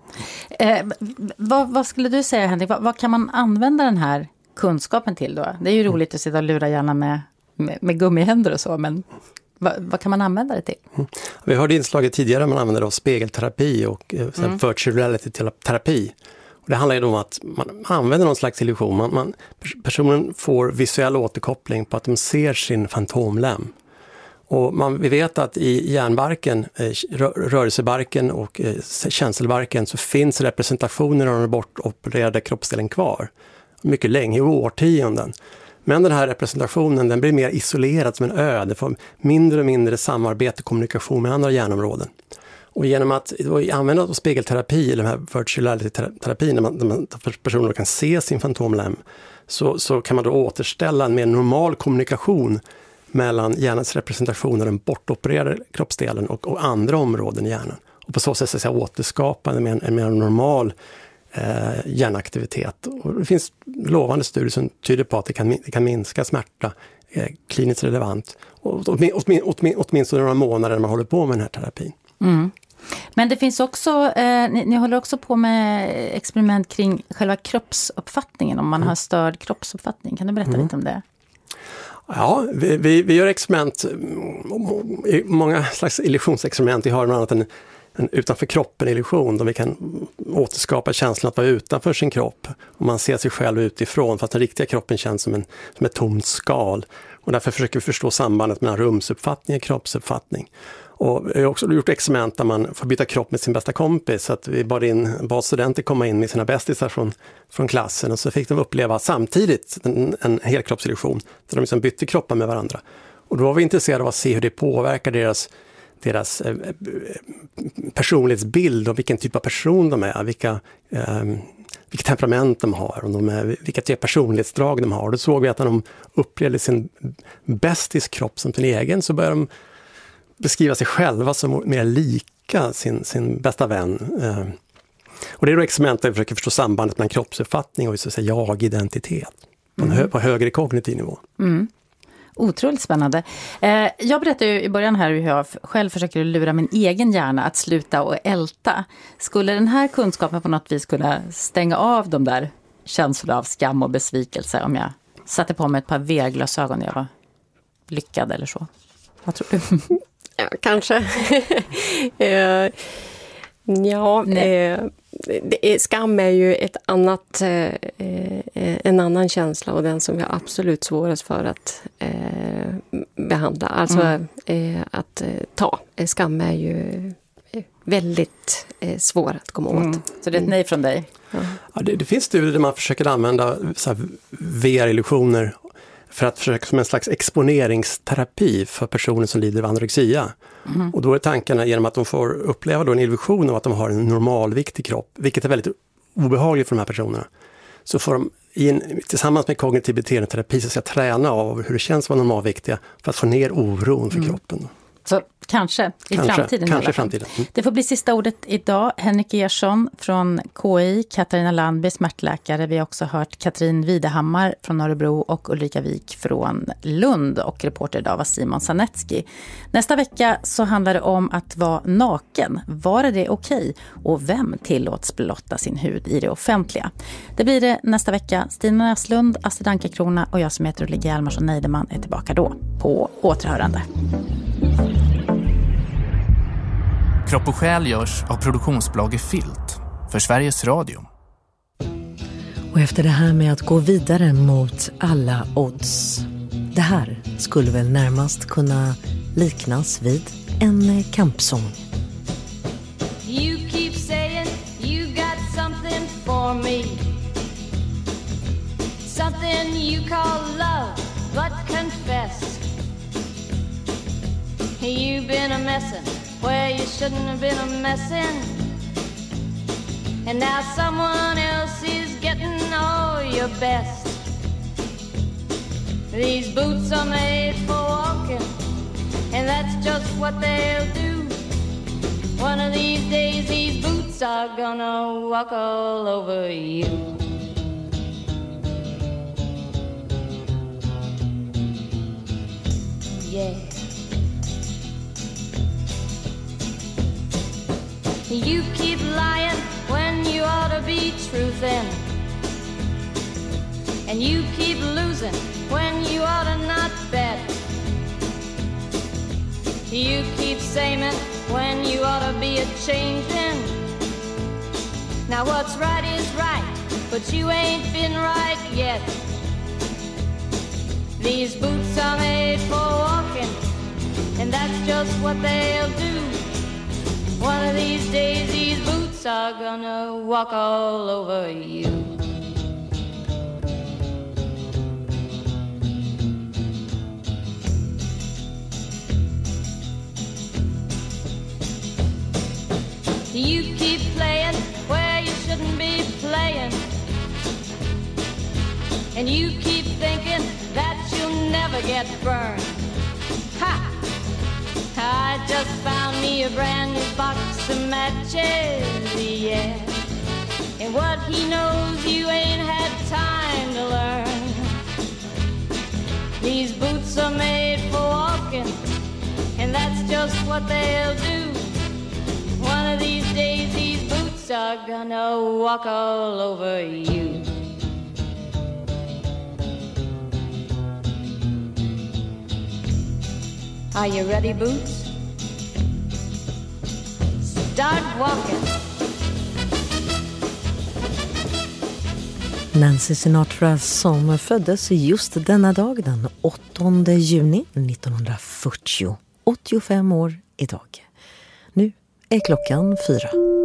Vad skulle du säga, Henrik? Vad kan man använda den här kunskapen till då? Det är ju roligt att sitta och lura gärna med gummihänder och så, men vad kan man använda det till? Vi hörde inslaget tidigare, man använder då spegelterapi och virtual reality-terapi. Det handlar ju om att man använder någon slags illusion. Personen får visuell återkoppling på att de ser sin fantomlem. Och vi vet att i hjärnbarken, rörelsebarken och känselbarken så finns representationer av den bortopererade kroppsdelen kvar. Mycket länge, i årtionden. Men den här representationen den blir mer isolerad som en ö. Det får mindre och mindre samarbete och kommunikation med andra hjärnområden. Och genom att använda spegelterapi eller den här virtual reality-terapin där personer kan se sin fantomlem så kan man då återställa en mer normal kommunikation mellan hjärnans representation av den bortopererade kroppsdelen och andra områden i hjärnan. Och på så sätt återskapa en mer normal hjärnaktivitet. Och det finns lovande studier som tyder på att det kan minska smärta kliniskt relevant. Åtminstone några månader när man håller på med den här terapin. Men det finns också, ni håller också på med experiment kring själva kroppsuppfattningen, om man har störd kroppsuppfattning. Kan du berätta lite om det? Ja, vi gör experiment, många slags illusionsexperiment. Vi har bland annat en utanför kroppen-illusion där vi kan återskapa känslan att vara utanför sin kropp. Och man ser sig själv utifrån fast den riktiga kroppen känns som ett tomt skal. Och därför försöker vi förstå sambandet mellan rumsuppfattning och kroppsuppfattning. Och vi har också gjort experiment där man får byta kropp med sin bästa kompis. Så att vi bad studenter komma in med sina bästisar från klassen. Och så fick de uppleva samtidigt en helkroppsillusion där de liksom bytte kroppar med varandra. Och då var vi intresserade av att se hur det påverkar deras personlighetsbild och vilken typ av person de är. Vilket temperament de har. Vilka typ av personlighetsdrag de har. Och då såg vi att när de upplevde sin bästis kropp som sin egen så började de beskriva sig själva som mer lika sin bästa vän. Och det är då experiment där vi försöker förstå sambandet mellan kroppsuppfattning och så att säga, jag-identitet på högre kognitiv nivå. Otroligt spännande. Jag berättade ju i början här hur jag själv försöker lura min egen hjärna att sluta och älta. Skulle den här kunskapen på något vis kunna stänga av de där känslorna av skam och besvikelse om jag satte på mig ett par VR-glasögon när jag var lyckad eller så? Vad tror du? Ja, kanske. Skam är ju en annan känsla och den som vi har absolut svårast för att behandla. Alltså att ta. Skam är ju väldigt svår att komma åt. Så det är ett nej från dig? Ja, det finns studier där man försöker använda VR-illusioner för att försöka som en slags exponeringsterapi för personer som lider av anorexia. Och då är tankarna genom att de får uppleva då en illusion av att de har en normalviktig kropp, vilket är väldigt obehagligt för de här personerna. Så får de tillsammans med kognitiv beteendeterapi så ska träna av hur det känns att vara normalviktiga för att få ner oron för kroppen. Så kanske i framtiden. Kanske i framtiden. Det får bli sista ordet idag. Henrik Ersson från KI, Katarina Landby, smärtläkare. Vi har också hört Katrin Widehammar från Örebro och Ulrika Wik från Lund. Och reporter idag var Simon Sanetski. Nästa vecka så handlar det om att vara naken. Var är det okej? Och vem tillåts blotta sin hud i det offentliga? Det blir det nästa vecka. Stina Näslund, Astrid Ankarkrona och jag som heter Ulrika Hjalmarsson Neideman är tillbaka då. På återhörande. Kropp och själ görs av produktionsbolaget Filt för Sveriges Radio. Och efter det här med att gå vidare mot alla odds. Det här skulle väl närmast kunna liknas vid en kampsång. You keep saying you got something for me. Something you call love, but confess. You've been a messin'. where you shouldn't have been a messin'. And now someone else is getting all your best. These boots are made for walking, and that's just what they'll do. One of these days these boots are gonna walk all over you. Yeah. You keep lying when you ought to be truthin', and you keep losing when you ought to not bet. You keep saying when you ought to be a-changin'. Now what's right is right, but you ain't been right yet. These boots are made for walking, and that's just what they'll do. One of these days these boots are gonna walk all over you. You keep playing where you shouldn't be playing, and you keep thinking that you'll never get burned. Ha! I just found me a brand new box of matches, yeah. And what he knows you ain't had time to learn. These boots are made for walking, and that's just what they'll do. One of these days these boots are gonna walk all over you. Are you ready, Boots? Start walking. Nancy Sinatra som föddes just denna dag, den 8 juni 1940. 85 år idag. Nu är klockan 4.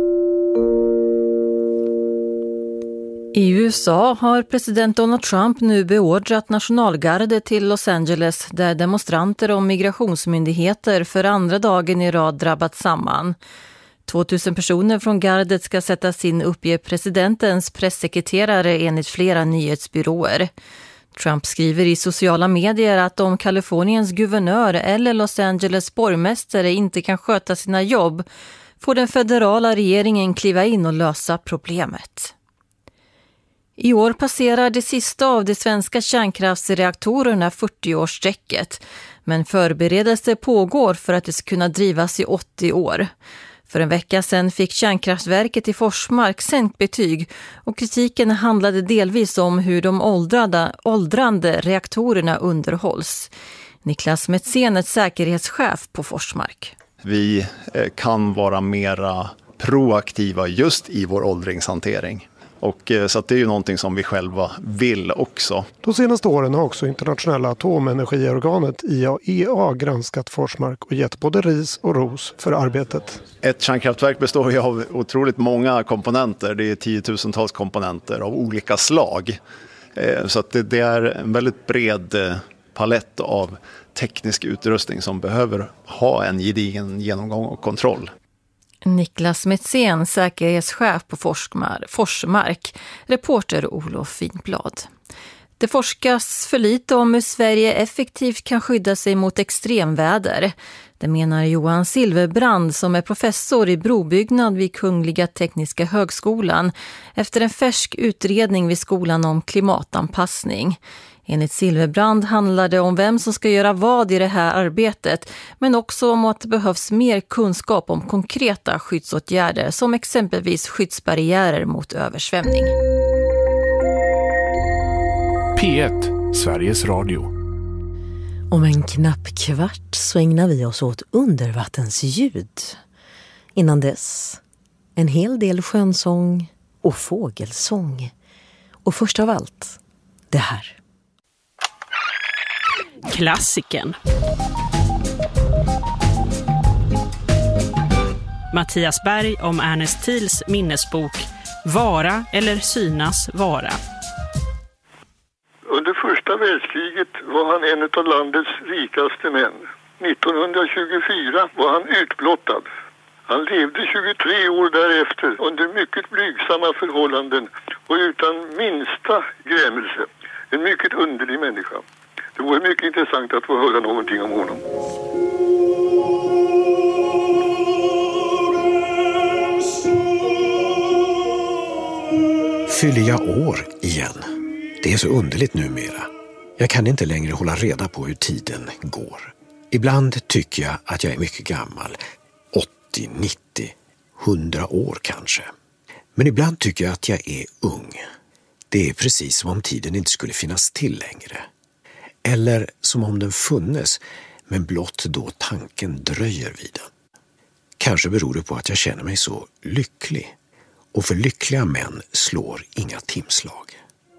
I USA har president Donald Trump nu beordrat nationalgardet till Los Angeles där demonstranter och migrationsmyndigheter för andra dagen i rad drabbat samman. 2000 personer från gardet ska sättas in, uppger presidentens pressekreterare enligt flera nyhetsbyråer. Trump skriver i sociala medier att om Kaliforniens guvernör eller Los Angeles borgmästare inte kan sköta sina jobb får den federala regeringen kliva in och lösa problemet. I år passerar det sista av de svenska kärnkraftsreaktorerna 40-årsstrecket, men förberedelse pågår för att det ska kunna drivas i 80 år. För en vecka sedan fick kärnkraftverket i Forsmark sänkt betyg och kritiken handlade delvis om hur de åldrande reaktorerna underhålls. Niklas Metzén är säkerhetschef på Forsmark. Vi kan vara mera proaktiva just i vår åldringshantering. Och så att det är ju någonting som vi själva vill också. De senaste åren har också internationella atomenergiorganet IAEA granskat Forsmark och gett både ris och ros för arbetet. Ett kärnkraftverk består ju av otroligt många komponenter. Det är 10 000-tals komponenter av olika slag. Så att det är en väldigt bred palett av teknisk utrustning som behöver ha en gedigen genomgång och kontroll. Niklas Metzén, säkerhetschef på Forsmark, reporter Olof Finblad. Det forskas för lite om hur Sverige effektivt kan skydda sig mot extremväder. Det menar Johan Silverbrand som är professor i brobyggnad vid Kungliga Tekniska högskolan efter en färsk utredning vid skolan om klimatanpassning. Enligt Silverbrand handlar det om vem som ska göra vad i det här arbetet, men också om att det behövs mer kunskap om konkreta skyddsåtgärder som exempelvis skyddsbarriärer mot översvämning. P1, Sveriges Radio. Om en knapp kvart så ägnar vi oss åt undervattensljud. Innan dess en hel del skönsång och fågelsång. Och först av allt, det här. Klassiken. Mattias Berg om Ernest Thiels minnesbok Vara eller synas vara. Under första världskriget var han en av landets rikaste män. 1924 var han utblottad. Han levde 23 år därefter under mycket blygsamma förhållanden och utan minsta grämelse. En mycket underlig människa. Det vore mycket intressant att få höra någonting om honom. Fyller jag år igen? Det är så underligt numera. Jag kan inte längre hålla reda på hur tiden går. Ibland tycker jag att jag är mycket gammal. 80, 90, 100 år kanske. Men ibland tycker jag att jag är ung. Det är precis som om tiden inte skulle finnas till längre. Eller som om den funnes, men blott då tanken dröjer vid den. Kanske beror det på att jag känner mig så lycklig. Och för lyckliga män slår inga timslag.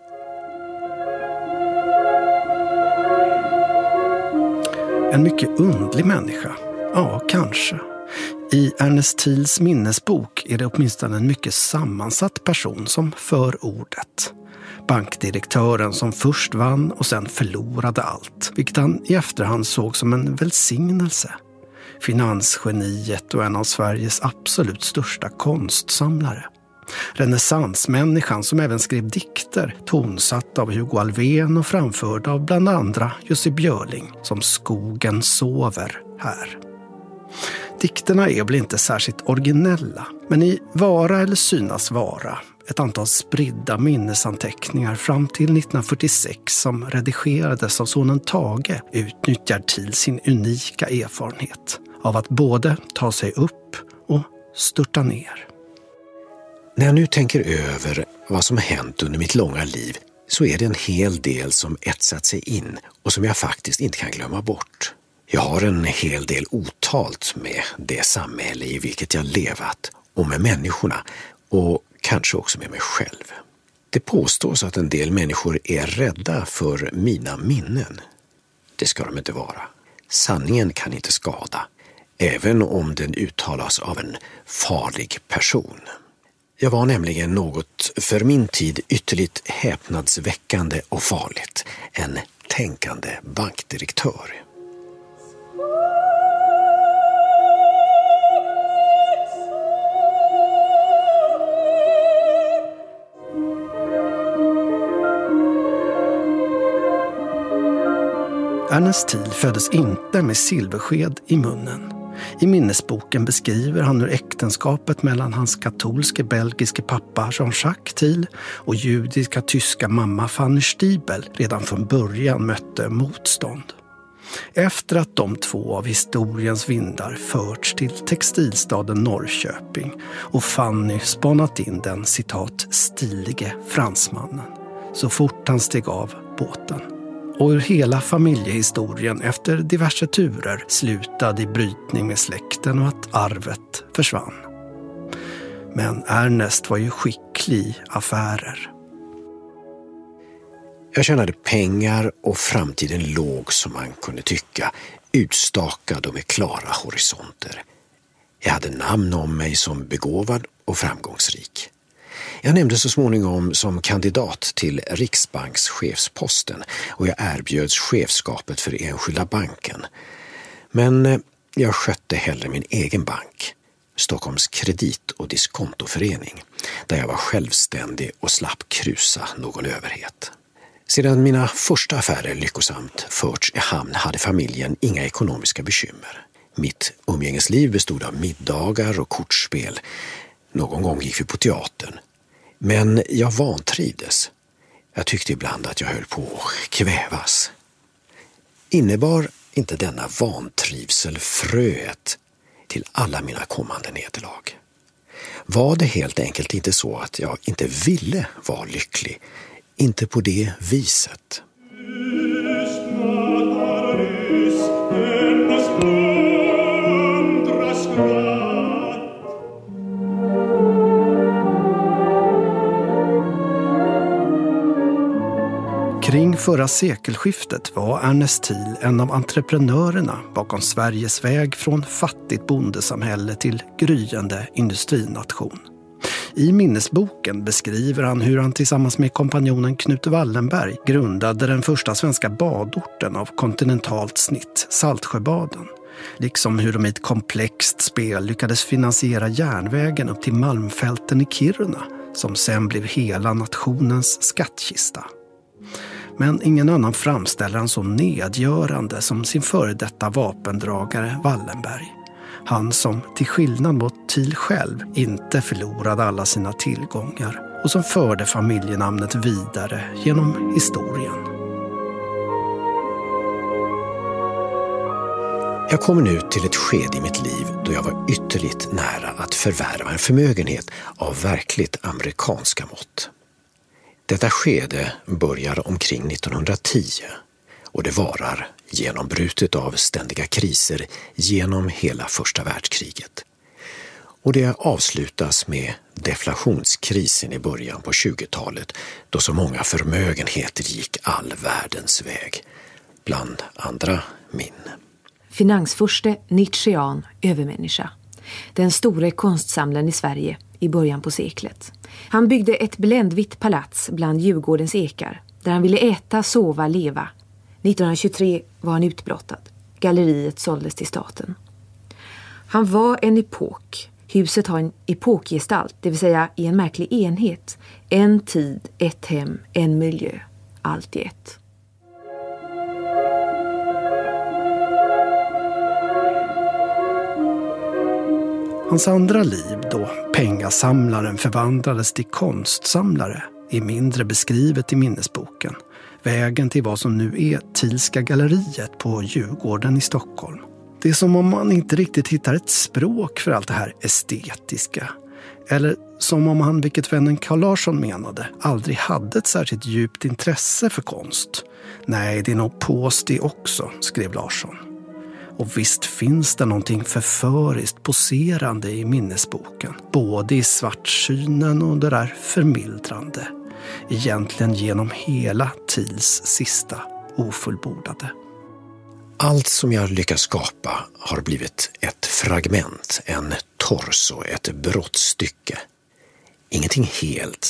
En mycket undlig människa. Ja, kanske. I Ernest Thiels minnesbok är det åtminstone en mycket sammansatt person som för ordet. Bankdirektören som först vann och sen förlorade allt, vilket han i efterhand såg som en välsignelse. Finansgeniet och en av Sveriges absolut största konstsamlare. Renässansmänniskan som även skrev dikter, tonsatt av Hugo Alfvén och framförda av bland andra Jussi Björling, som Skogen sover här. Dikterna är väl inte särskilt originella, men i Vara eller synas vara, ett antal spridda minnesanteckningar fram till 1946 som redigerades av sonen Tage, utnyttjar Thiel sin unika erfarenhet av att både ta sig upp och störta ner. När jag nu tänker över vad som hänt under mitt långa liv så är det en hel del som etsat sig in och som jag faktiskt inte kan glömma bort. Jag har en hel del otalt med det samhälle i vilket jag levat och med människorna och kanske också med mig själv. Det påstås att en del människor är rädda för mina minnen. Det ska de inte vara. Sanningen kan inte skada, även om den uttalas av en farlig person. Jag var nämligen något för min tid ytterligt häpnadsväckande och farligt. En tänkande bankdirektör. Ernest Thiel föddes inte med silversked i munnen. I minnesboken beskriver han hur äktenskapet mellan hans katolske belgiske pappa Jean-Jacques Thiel och judiska tyska mamma Fanny Stiebel redan från början mötte motstånd. Efter att de två av historiens vindar förts till textilstaden Norrköping och Fanny spanat in den citat stilige fransmannen så fort han steg av båten. Och hur hela familjehistorien efter diverse turer slutade i brytning med släkten och att arvet försvann. Men Ernest var ju skicklig i affärer. Jag tjänade pengar och framtiden låg som man kunde tycka, utstakad och med klara horisonter. Jag hade namn om mig som begåvad och framgångsrik. Jag nämnde så småningom som kandidat till riksbankschefsposten och jag erbjöds chefskapet för Enskilda banken. Men jag skötte hellre min egen bank, Stockholms kredit- och diskontoförening, där jag var självständig och slapp krusa någon överhet. Sedan mina första affärer lyckosamt förts i hamn hade familjen inga ekonomiska bekymmer. Mitt umgängesliv bestod av middagar och kortspel. Någon gång gick vi på teatern. Men jag vantrivdes. Jag tyckte ibland att jag höll på att kvävas. Innebar inte denna vantrivsel fröet till alla mina kommande nederlag? Var det helt enkelt inte så att jag inte ville vara lycklig? Inte på det viset. Kring förra sekelskiftet var Ernest Thiel en av entreprenörerna bakom Sveriges väg från fattigt bondesamhälle till gryende industrination. I minnesboken beskriver han hur han tillsammans med kompanjonen Knut Wallenberg grundade den första svenska badorten av kontinentalt snitt, Saltsjöbaden. Liksom hur de i ett komplext spel lyckades finansiera järnvägen upp till Malmfälten i Kiruna, som sen blev hela nationens skattkista. Men ingen annan framställer han så nedgörande som sin före detta vapendragare Wallenberg. Han som till skillnad mot Thiel själv inte förlorade alla sina tillgångar och som förde familjenamnet vidare genom historien. Jag kommer nu till ett skede i mitt liv då jag var ytterligt nära att förvärva en förmögenhet av verkligt amerikanska mått. Detta skede börjar omkring 1910 och det varar genombrutet av ständiga kriser genom hela första världskriget. Och det avslutas med deflationskrisen i början på 20-talet då så många förmögenheter gick all världens väg, bland andra min. Finansfurste Nietzschean övermänniska. Den store konstsamlaren i Sverige i början på seklet. Han byggde ett bländvitt palats bland Djurgårdens ekar där han ville äta, sova, leva. 1923 var han utblottad. Galleriet såldes till staten. Han var en epok. Huset har en epokgestalt, det vill säga i en märklig enhet. En tid, ett hem, en miljö. Allt i ett. Hans andra liv då pengasamlaren förvandlades till konstsamlare är mindre beskrivet i minnesboken. Vägen till vad som nu är Thielska galleriet på Djurgården i Stockholm. Det är som om man inte riktigt hittar ett språk för allt det här estetiska. Eller som om han, vilket vännen Carl Larsson menade, aldrig hade ett särskilt djupt intresse för konst. Nej, det är nog pås det också, skrev Larsson. Och visst finns det någonting förföriskt poserande i minnesboken. Både i svartsynen och det där förmildrande. Egentligen genom hela Thiels sista ofullbordade. Allt som jag lyckas skapa har blivit ett fragment, en torso, ett brottstycke. Ingenting helt,